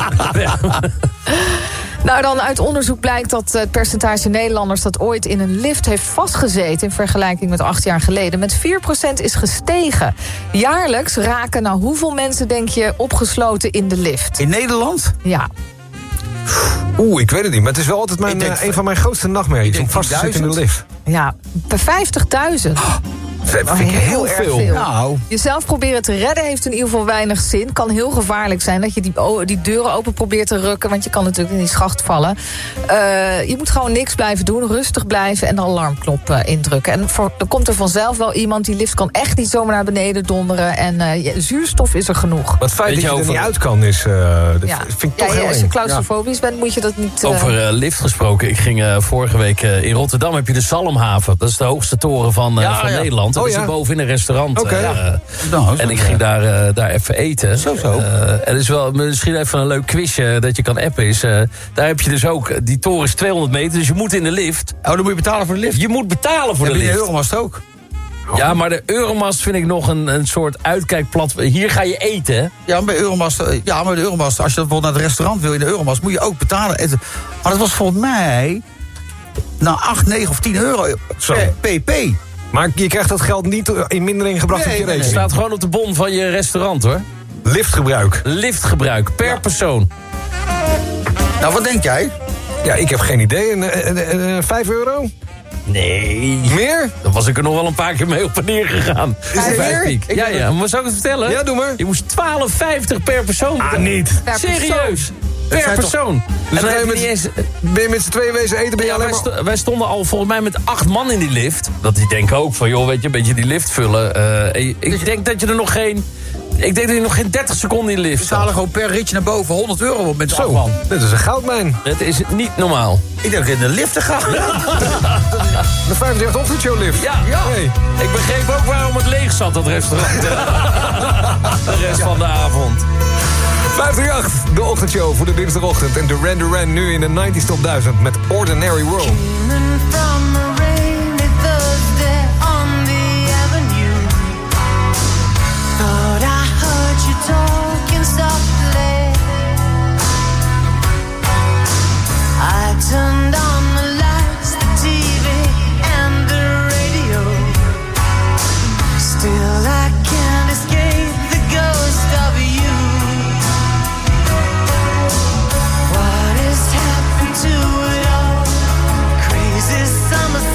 Nou, dan uit onderzoek blijkt dat het percentage Nederlanders dat ooit in een lift heeft vastgezeten in vergelijking met 8 jaar geleden met 4% is gestegen. Jaarlijks raken hoeveel mensen, denk je, opgesloten in de lift? In Nederland? Ja. Ik weet het niet, maar het is wel altijd een van mijn grootste nachtmerries om vast te zitten in de lift. Ja, bij 50.000. Dat vind ik heel veel. Nou. Jezelf proberen te redden heeft in ieder geval weinig zin. Kan heel gevaarlijk zijn dat je die deuren open probeert te rukken. Want je kan natuurlijk in die schacht vallen. Je moet gewoon niks blijven doen. Rustig blijven en de alarmknop indrukken. En er komt er vanzelf wel iemand. Die lift kan echt niet zomaar naar beneden donderen. En zuurstof is er genoeg. Het feit dat je er niet uit kan is... vind ik toch heel als je claustrofobisch bent, moet je dat niet... Over lift gesproken. Ik ging vorige week in Rotterdam. Heb je de Zalmhaven. Dat is de hoogste toren van Nederland. Dat is boven in een restaurant. En ik ging daar even eten. En is wel misschien even een leuk quizje dat je kan appen. Daar heb je dus ook, die toren is 200 meter, dus je moet in de lift. Dan moet je betalen voor de lift? Je moet betalen voor de lift. De Euromast ook. Ja, maar de Euromast vind ik nog een soort uitkijkplatform. Hier ga je eten, hè? Ja, bij Euromast, maar de Euromast, als je bijvoorbeeld naar het restaurant wil in de Euromast, moet je ook betalen. Maar dat was volgens mij 8, 9 of 10 euro per pp. Maar je krijgt dat geld niet in mindering gebracht op je rekening. Het staat gewoon op de bon van je restaurant, hoor. Liftgebruik per persoon. Nou, wat denk jij? Ja, ik heb geen idee. 5 euro? Nee. Meer? Dan was ik er nog wel een paar keer mee op en neer gegaan. Is het meer? Ja, maar zou ik het vertellen? Ja, doe maar. Je moest 12,50 per persoon. Niet. Serieus. Per persoon. Dus ben je met z'n tweeën wezen eten? Wij stonden al volgens mij met 8 man in die lift. Dat die denken ook van, joh, weet je, een beetje die lift vullen. Ik denk dat je er nog geen... Ik denk dat je nog geen 30 seconden in de lift staat. We betalen gewoon per ritje naar boven 100 euro op met zo'n man. Dit is een goudmijn. Het is niet normaal. Ik denk in de lift te gaan. De 35 ochtendshow lift. Ja. Hey. Ik begreep ook waarom het leeg zat, dat restaurant. De rest van de avond. 538, de ochtendshow voor de dinsdagochtend. En Duran Duran nu in de 90s Top 1000 met Ordinary World. Talking softly, I turned on the lights, the TV and the radio. Still I can't escape the ghost of you. What has happened to it all? Crazy summer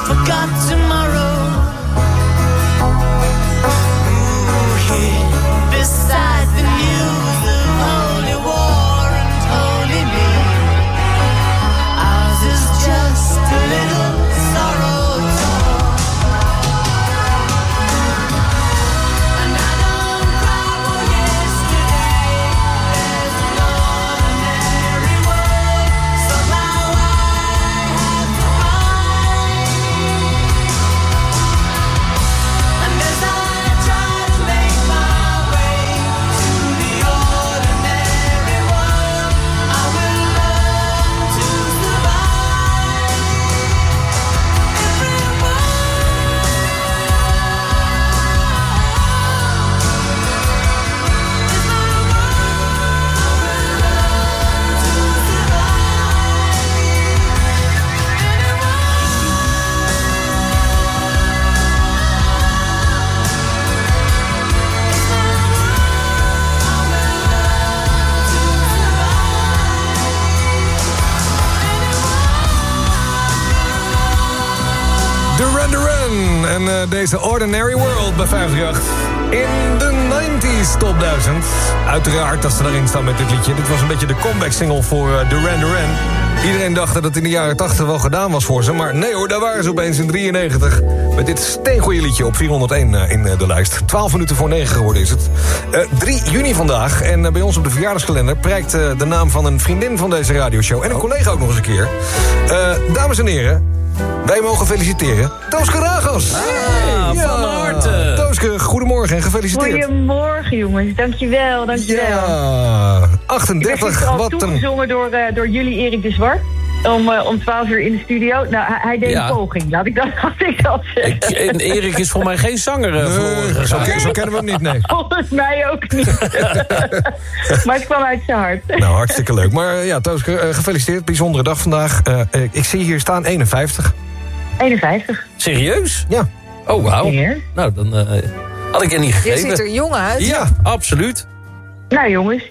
forgot tomorrow. Ooh, here beside the news of holy war and holy me. Ours is just a little sorrow torn. And I don't cry for yesterday. There's an ordinary world. Somehow I have to find. And as I try to make my way to the ordinary world, I will learn to survive. Duran Duran en deze Ordinary World bij 538. In de 90s Top 1000. Uiteraard dat ze daarin staan met dit liedje. Dit was een beetje de comeback single voor Duran Duran. Iedereen dacht dat het in de jaren 80 wel gedaan was voor ze. Maar nee hoor, daar waren ze opeens in 93. Met dit steengoeie liedje op 401 in de lijst. 12 minuten voor 9 geworden is het. 3 juni vandaag. En bij ons op de verjaardagskalender prijkt de naam van een vriendin van deze radioshow. En een collega ook nog eens een keer. Dames en heren, wij mogen feliciteren Tooske Ragos. Van harte. Tooske, goedemorgen en gefeliciteerd. Goedemorgen jongens, dankjewel. Ja, 38, ik werd al wat een... toegezongen door jullie Erik de Zwart. Om 12 uur in de studio. Nou, hij deed een poging, laat ik dat zeggen. En Erik is voor mij geen zanger verloren gegaan. Zo kennen we hem niet, nee. Volgens mij ook niet. Maar het kwam uit zijn hart. Nou, hartstikke leuk. Maar ja, Tooske, gefeliciteerd. Bijzondere dag vandaag. Ik zie hier staan 51. 51. Serieus? Ja. Oh, wauw. Nou, dan had ik er niet gegeven. Je ziet er jong uit. Ja, absoluut. Nou jongens,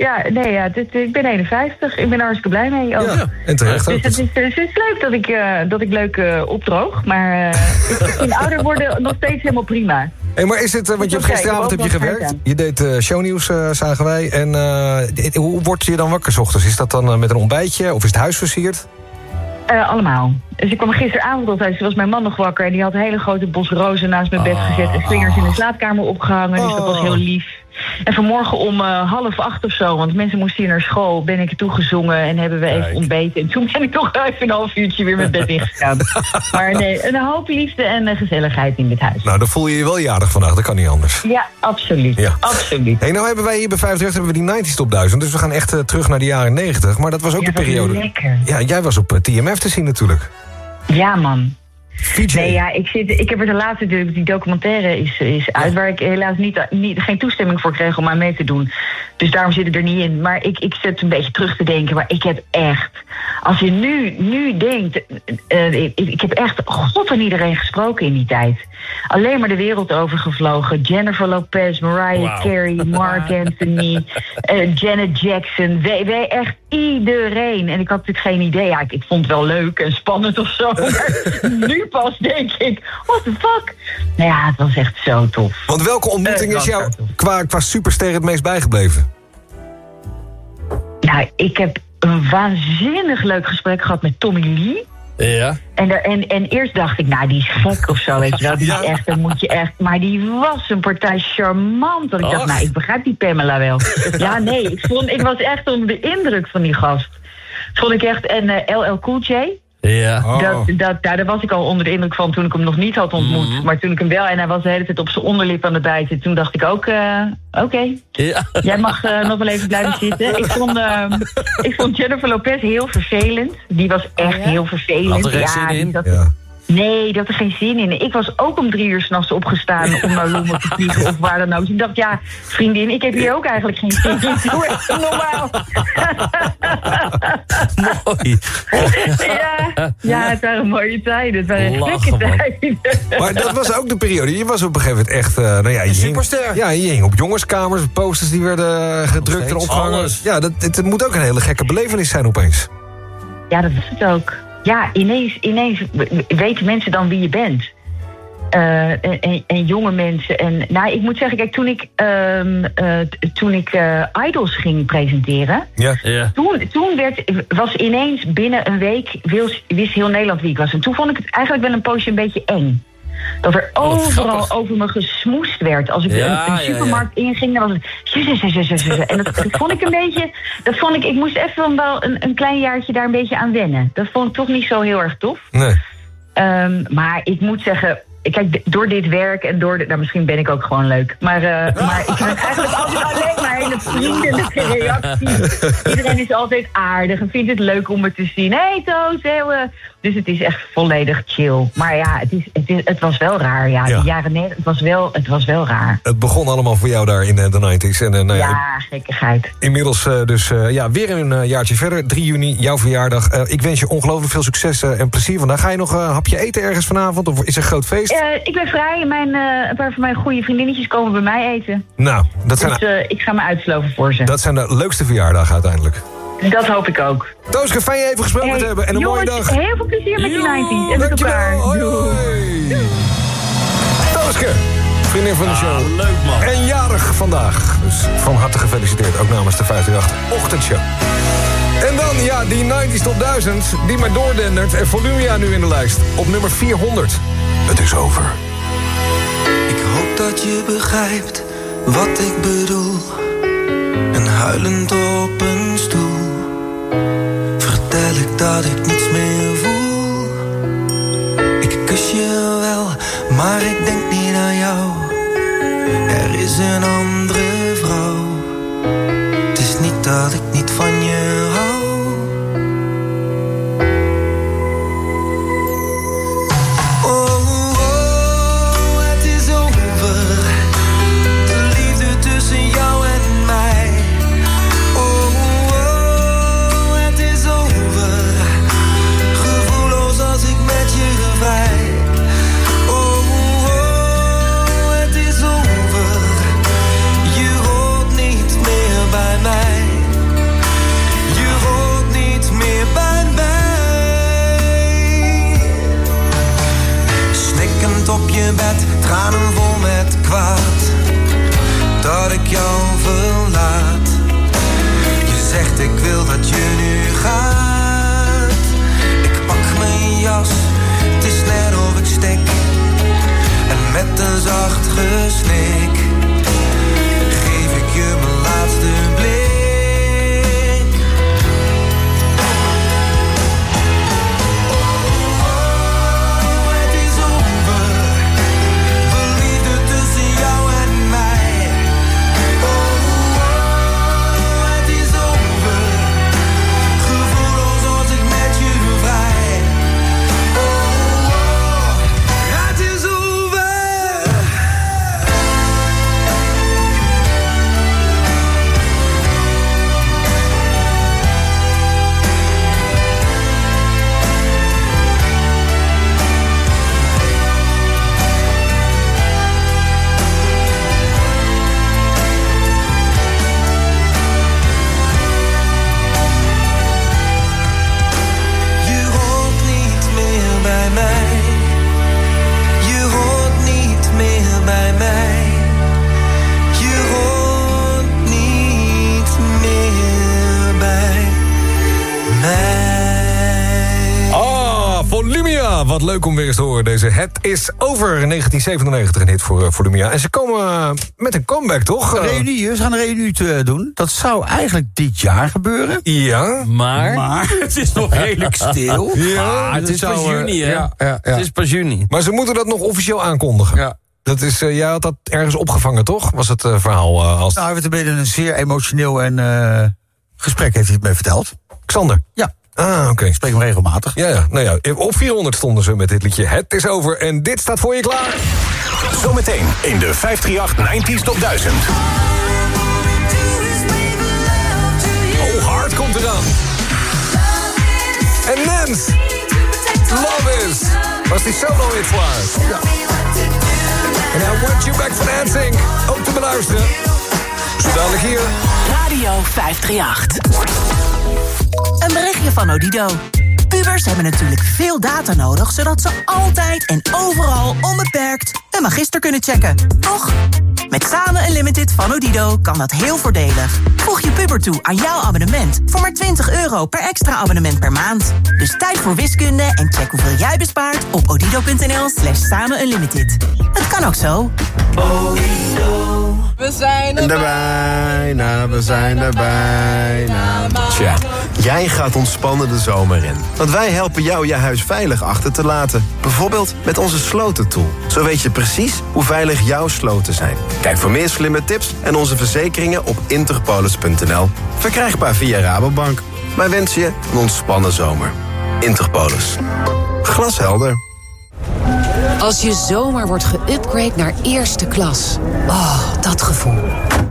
ik ben 51. Ik ben er hartstikke blij mee. Ook. Ja, en terecht ook. Dus het is leuk dat ik leuk opdroog. Maar ik vind ouder worden nog steeds helemaal prima. Hey, maar is het, want je hebt gisteravond heb je gewerkt. Je deed shownieuws, zagen wij. En hoe word je dan wakker 's ochtends? Is dat dan met een ontbijtje of is het huis versierd? Allemaal. Dus ik kwam gisteravond altijd, toen was mijn man nog wakker. En die had een hele grote bos rozen naast mijn bed gezet. En slingers in de slaapkamer opgehangen. Dus dat was heel lief. En vanmorgen om 7:30 of zo, want mensen moesten hier naar school, ben ik er toegezongen en hebben we even ontbeten. En toen ben ik toch even een half uurtje weer met bed ingegaan. Maar nee, een hoop liefde en gezelligheid in dit huis. Nou, dan voel je je wel jarig vandaag, dat kan niet anders. Ja, absoluut. Ja. Absoluut. Hey, nou hebben wij hier bij 538 hebben we die 90s Top 1000, dus we gaan echt terug naar de jaren 90. Maar dat was ook de periode. Lekker. Ja, jij was op TMF te zien natuurlijk. Ja, man. VJ. Nee, ja, ik heb er de laatste, die documentaire is uit, waar ik helaas geen toestemming voor kreeg om aan mee te doen. Dus daarom zit ik er niet in. Maar ik zit een beetje terug te denken, maar ik heb echt, als je nu denkt, ik heb echt God en iedereen gesproken in die tijd. Alleen maar de wereld overgevlogen. Jennifer Lopez, Mariah Carey, Mark Anthony, Janet Jackson. Echt iedereen. En ik had natuurlijk geen idee. Ja, ik vond het wel leuk en spannend of zo. Maar nu pas denk ik, what the fuck? Nou ja, het was echt zo tof. Want welke ontmoeting is jou qua superster het meest bijgebleven? Nou, ik heb een waanzinnig leuk gesprek gehad met Tommy Lee. Ja. En eerst dacht ik, nou, die is gek of zo, weet je wel. Die is echt, dan moet je echt... Maar die was een partij charmant. Dat ik dacht, nou, ik begrijp die Pamela wel. Ja, nee, ik was echt onder de indruk van die gast. Vond ik echt. En LL Cool J. Ja. Daar was ik al onder de indruk van toen ik hem nog niet had ontmoet. Mm-hmm. Maar toen ik hem wel, en hij was de hele tijd op zijn onderlip aan het bijten. Toen dacht ik ook, oké. Ja. Jij mag nog wel even blijven zitten. Ik vond Jennifer Lopez heel vervelend. Die was echt heel vervelend. Had er geen zin in? Nee, dat er geen zin in. Ik was ook om 3 uur 's nachts opgestaan om naar Londen te vliegen of waar dan ook. Dus ik dacht, ja, vriendin, ik heb hier ook eigenlijk geen zin in. Doe even normaal. Mooi. Ja, het waren mooie tijden. Het waren gekke tijden. Maar dat was ook de periode. Je was op een gegeven moment echt... superster. Je hing op jongenskamers, posters die werden gedrukt en opgehangen. Ja, het moet ook een hele gekke belevenis zijn opeens. Ja, dat was het ook. ja, ineens weten mensen dan wie je bent. En jonge mensen. En nou, ik moet zeggen, kijk, toen ik Idols ging presenteren, toen was ineens binnen een week wist heel Nederland wie ik was. En toen vond ik het eigenlijk wel een poosje een beetje eng. Dat er overal over me gesmoest werd. Als ik een supermarkt inging, dan was het... En dat vond ik een beetje... Ik moest even wel een klein jaartje daar een beetje aan wennen. Dat vond ik toch niet zo heel erg tof. Nee. Maar ik moet zeggen... Kijk, door dit werk en misschien ben ik ook gewoon leuk. Maar ik krijg eigenlijk altijd alleen maar hele vriendelijke reacties. Iedereen is altijd aardig en vindt het leuk om me te zien. Hey Toos, dus het is echt volledig chill. Maar ja, het was wel raar. Ja. De jaren 90, het was wel raar. Het begon allemaal voor jou daar in de 90's. En, gekkigheid. Inmiddels weer een jaartje verder. 3 juni, jouw verjaardag. Ik wens je ongelooflijk veel succes en plezier vandaag. Ga je nog een hapje eten ergens vanavond? Of is er een groot feest? Ik ben vrij. Een paar van mijn goede vriendinnetjes komen bij mij eten. Nou, dat zijn... ik ga me uitsloven voor ze. Dat zijn de leukste verjaardagen uiteindelijk. Dat hoop ik ook. Tooske, fijn je even gesproken te hebben. En een mooie dag. Heel veel plezier met die 90's en met elkaar. Doei. Tooske, vriendin van de show. Leuk man. En jarig vandaag. Dus van harte gefeliciteerd. Ook namens de 538-ochtendshow. En dan, die 90's top 1000, die maar doordendert. En Volumia nu in de lijst. Op nummer 400. Het is over. Ik hoop dat je begrijpt wat ik bedoel. En huilend op een stoel vertel ik dat ik niets meer voel. Ik kus je wel, maar ik denk niet aan jou. Er is een andere vrouw. Het is niet dat ik niet van je hou. Op je bed, tranen vol met kwaad, dat ik jou verlaat. Je zegt ik wil dat je nu gaat. Ik pak mijn jas, het is net of ik stik. En met een zacht gesnik geef ik je mijn laatste blik. Wat leuk om weer eens te horen, deze Het is over 1997, een hit voor Volumia. En ze komen met een comeback, toch? Een reunie, ze gaan een reunie doen. Dat zou eigenlijk dit jaar gebeuren. Ja. Maar het is nog redelijk stil. Ja, het is pas juni, hè? Ja. Het is pas juni. Maar ze moeten dat nog officieel aankondigen. Ja. Dat is, jij had dat ergens opgevangen, toch? Was het verhaal als... Nou, hij heeft een zeer emotioneel en gesprek heeft hij het mee verteld. Xander? Ja. Ah, oké. Ik spreek hem regelmatig. Ja. Nou ja, op 400 stonden ze met dit liedje. Het is over en dit staat voor je klaar. Zometeen in de 538 90's top 1000. Oh, hard komt eraan. En Nance. Love Is. Was die solo hit voor haar. Ja. En I Want You Back for Dancing. Ook te beluisteren. Zo dadelijk hier. Radio 538. Een berichtje van Odido. Pubers hebben natuurlijk veel data nodig, zodat ze altijd en overal onbeperkt een magister kunnen checken. Toch? Met Samen Unlimited van Odido kan dat heel voordelig. Voeg je puber toe aan jouw abonnement voor maar €20 per extra abonnement per maand. Dus tijd voor wiskunde en check hoeveel jij bespaart op odido.nl/Samen Unlimited. Het kan ook zo. We zijn er bijna, we zijn er bijna. Tja, jij gaat ontspannen de zomer in. Want wij helpen jou je huis veilig achter te laten. Bijvoorbeeld met onze slotentool. Zo weet je precies hoe veilig jouw sloten zijn. Kijk voor meer slimme tips en onze verzekeringen op interpolis.nl. Verkrijgbaar via Rabobank. Wij wensen je een ontspannen zomer. Interpolis. Glashelder. Als je zomaar wordt geüpgrade naar eerste klas. Oh, dat gevoel.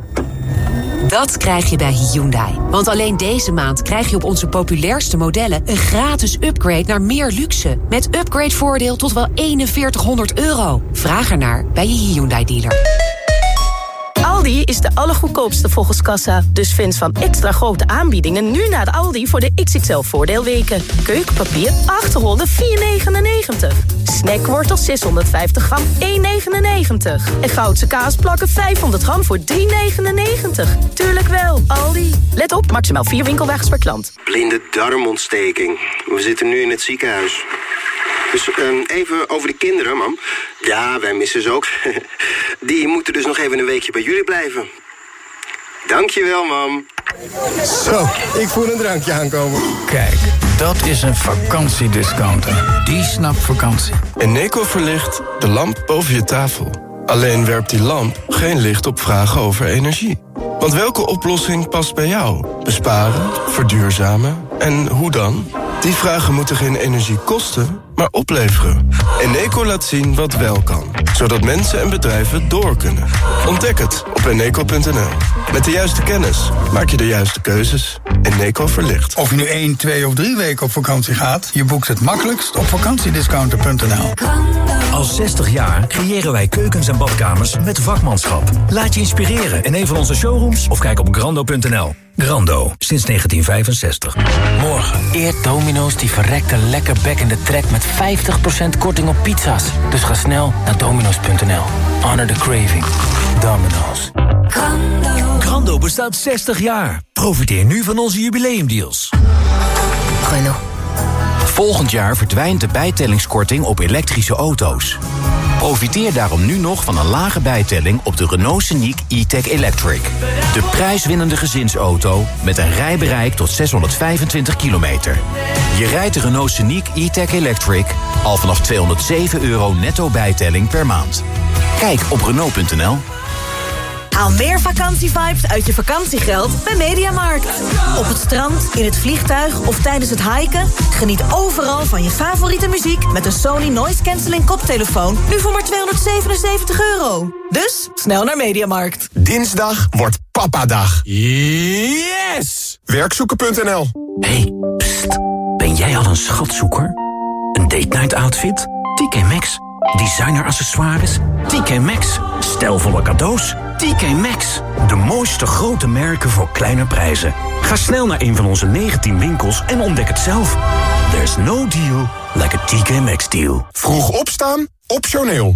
Dat krijg je bij Hyundai. Want alleen deze maand krijg je op onze populairste modellen een gratis upgrade naar meer luxe. Met upgradevoordeel tot wel €4100. Vraag ernaar bij je Hyundai-dealer. Aldi is de allergoedkoopste volgens kassa. Dus fans van extra grote aanbiedingen nu naar de Aldi voor de XXL voordeelweken. Keukenpapier 8 rollen 4,99. Snackwortel 650 gram 1,99. En Goudse kaasplakken 500 gram voor 3,99. Tuurlijk wel, Aldi. Let op, maximaal 4 winkelwagens per klant. Blinde darmontsteking. We zitten nu in het ziekenhuis. Dus even over de kinderen, mam. Ja, wij missen ze ook. Die moeten dus nog even een weekje bij jullie blijven. Dankjewel, mam. Zo, ik voel een drankje aankomen. Kijk, dat is een vakantiediscounter. Die snapt vakantie. Eneco verlicht de lamp boven je tafel. Alleen werpt die lamp geen licht op vragen over energie. Want welke oplossing past bij jou? Besparen, verduurzamen en hoe dan? Die vragen moeten geen energie kosten, maar opleveren. Eneco laat zien wat wel kan, zodat mensen en bedrijven door kunnen. Ontdek het op eneco.nl. Met de juiste kennis maak je de juiste keuzes. Eneco verlicht. Of je nu 1, 2 of 3 weken op vakantie gaat, je boekt het makkelijkst op vakantiediscounter.nl. Al 60 jaar creëren wij keukens en badkamers met vakmanschap. Laat je inspireren in een van onze showrooms of kijk op grando.nl. Grando, sinds 1965. Morgen eert Domino's die verrekte lekker bekkende trek met 50% korting op pizza's. Dus ga snel naar dominos.nl. Honor the craving. Domino's. Grando bestaat 60 jaar. Profiteer nu van onze jubileumdeals. Renault. Volgend jaar verdwijnt de bijtellingskorting op elektrische auto's. Profiteer daarom nu nog van een lage bijtelling op de Renault Scenic E-Tech Electric. De prijswinnende gezinsauto met een rijbereik tot 625 kilometer. Je rijdt de Renault Scenic E-Tech Electric al vanaf €207 netto bijtelling per maand. Kijk op Renault.nl. Haal meer vakantievibes uit je vakantiegeld bij Mediamarkt. Op het strand, in het vliegtuig of tijdens het hiken. Geniet overal van je favoriete muziek met een Sony Noise Cancelling koptelefoon. Nu voor maar €277. Dus snel naar Mediamarkt. Dinsdag wordt papadag. Yes! Werkzoeken.nl. Hey, pst. Ben jij al een schatzoeker? Een date night outfit? TK Maxx. Designer accessoires? TK Maxx. Stijlvolle cadeaus? TK Maxx. De mooiste grote merken voor kleine prijzen. Ga snel naar een van onze 19 winkels en ontdek het zelf. There's no deal like a TK Maxx deal. Vroeg opstaan? Optioneel.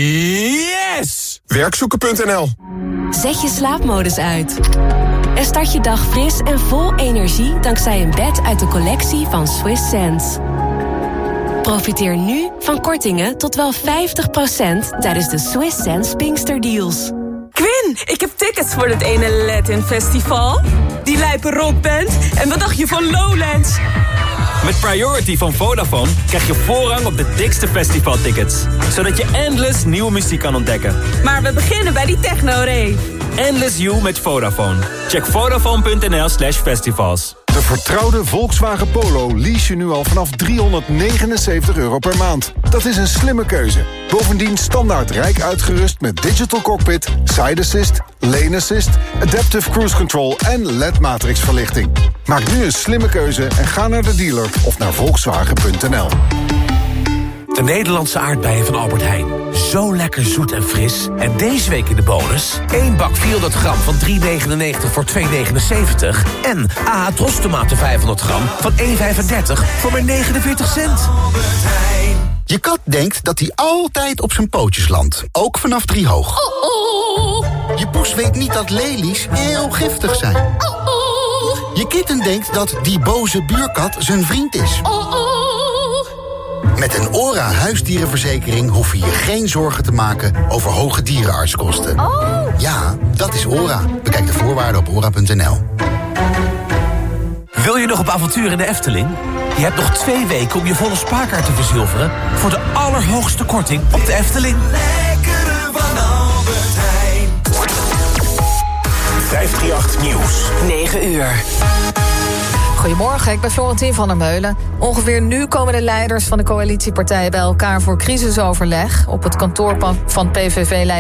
Yes! Werkzoeken.nl. Zet je slaapmodus uit. En start je dag fris en vol energie dankzij een bed uit de collectie van Swiss Sense. Profiteer nu van kortingen tot wel 50% tijdens de Swiss Sense Pinkster Deals. Quinn, ik heb tickets voor het ene Latin Festival. Die lijpe rockband. En wat dacht je van Lowlands? Met Priority van Vodafone krijg je voorrang op de dikste festivaltickets. Zodat je endless nieuwe muziek kan ontdekken. Maar we beginnen bij die techno-rave. Endless You met Vodafone. Check vodafone.nl/festivals. De vertrouwde Volkswagen Polo lease je nu al vanaf €379 per maand. Dat is een slimme keuze. Bovendien standaard rijk uitgerust met digital cockpit, side assist, lane assist, adaptive cruise control en LED-matrix verlichting. Maak nu een slimme keuze en ga naar de dealer of naar Volkswagen.nl. De Nederlandse aardbeien van Albert Heijn. Zo lekker zoet en fris. En deze week in de bonus 1 bak 400 gram van €3,99 voor €2,79. En AH Trostomaten 500 gram van €1,35 voor maar 49 cent. Je kat denkt dat hij altijd op zijn pootjes landt. Ook vanaf 3 hoog. Je poes weet niet dat lelies heel giftig zijn. Je kitten denkt dat die boze buurkat zijn vriend is. Met een ORA huisdierenverzekering hoef je je geen zorgen te maken over hoge dierenartskosten. Ja, dat is ORA. Bekijk de voorwaarden op ora.nl. Wil je nog op avontuur in de Efteling? Je hebt nog 2 weken om je volle spaarkaart te verzilveren voor de allerhoogste korting op de Efteling. Lekkere van Albert Heijn. 538 Nieuws. 9 uur. Goedemorgen, ik ben Florentien van der Meulen. Ongeveer nu komen de leiders van de coalitiepartijen bij elkaar voor crisisoverleg. Op het kantoor van PVV-leider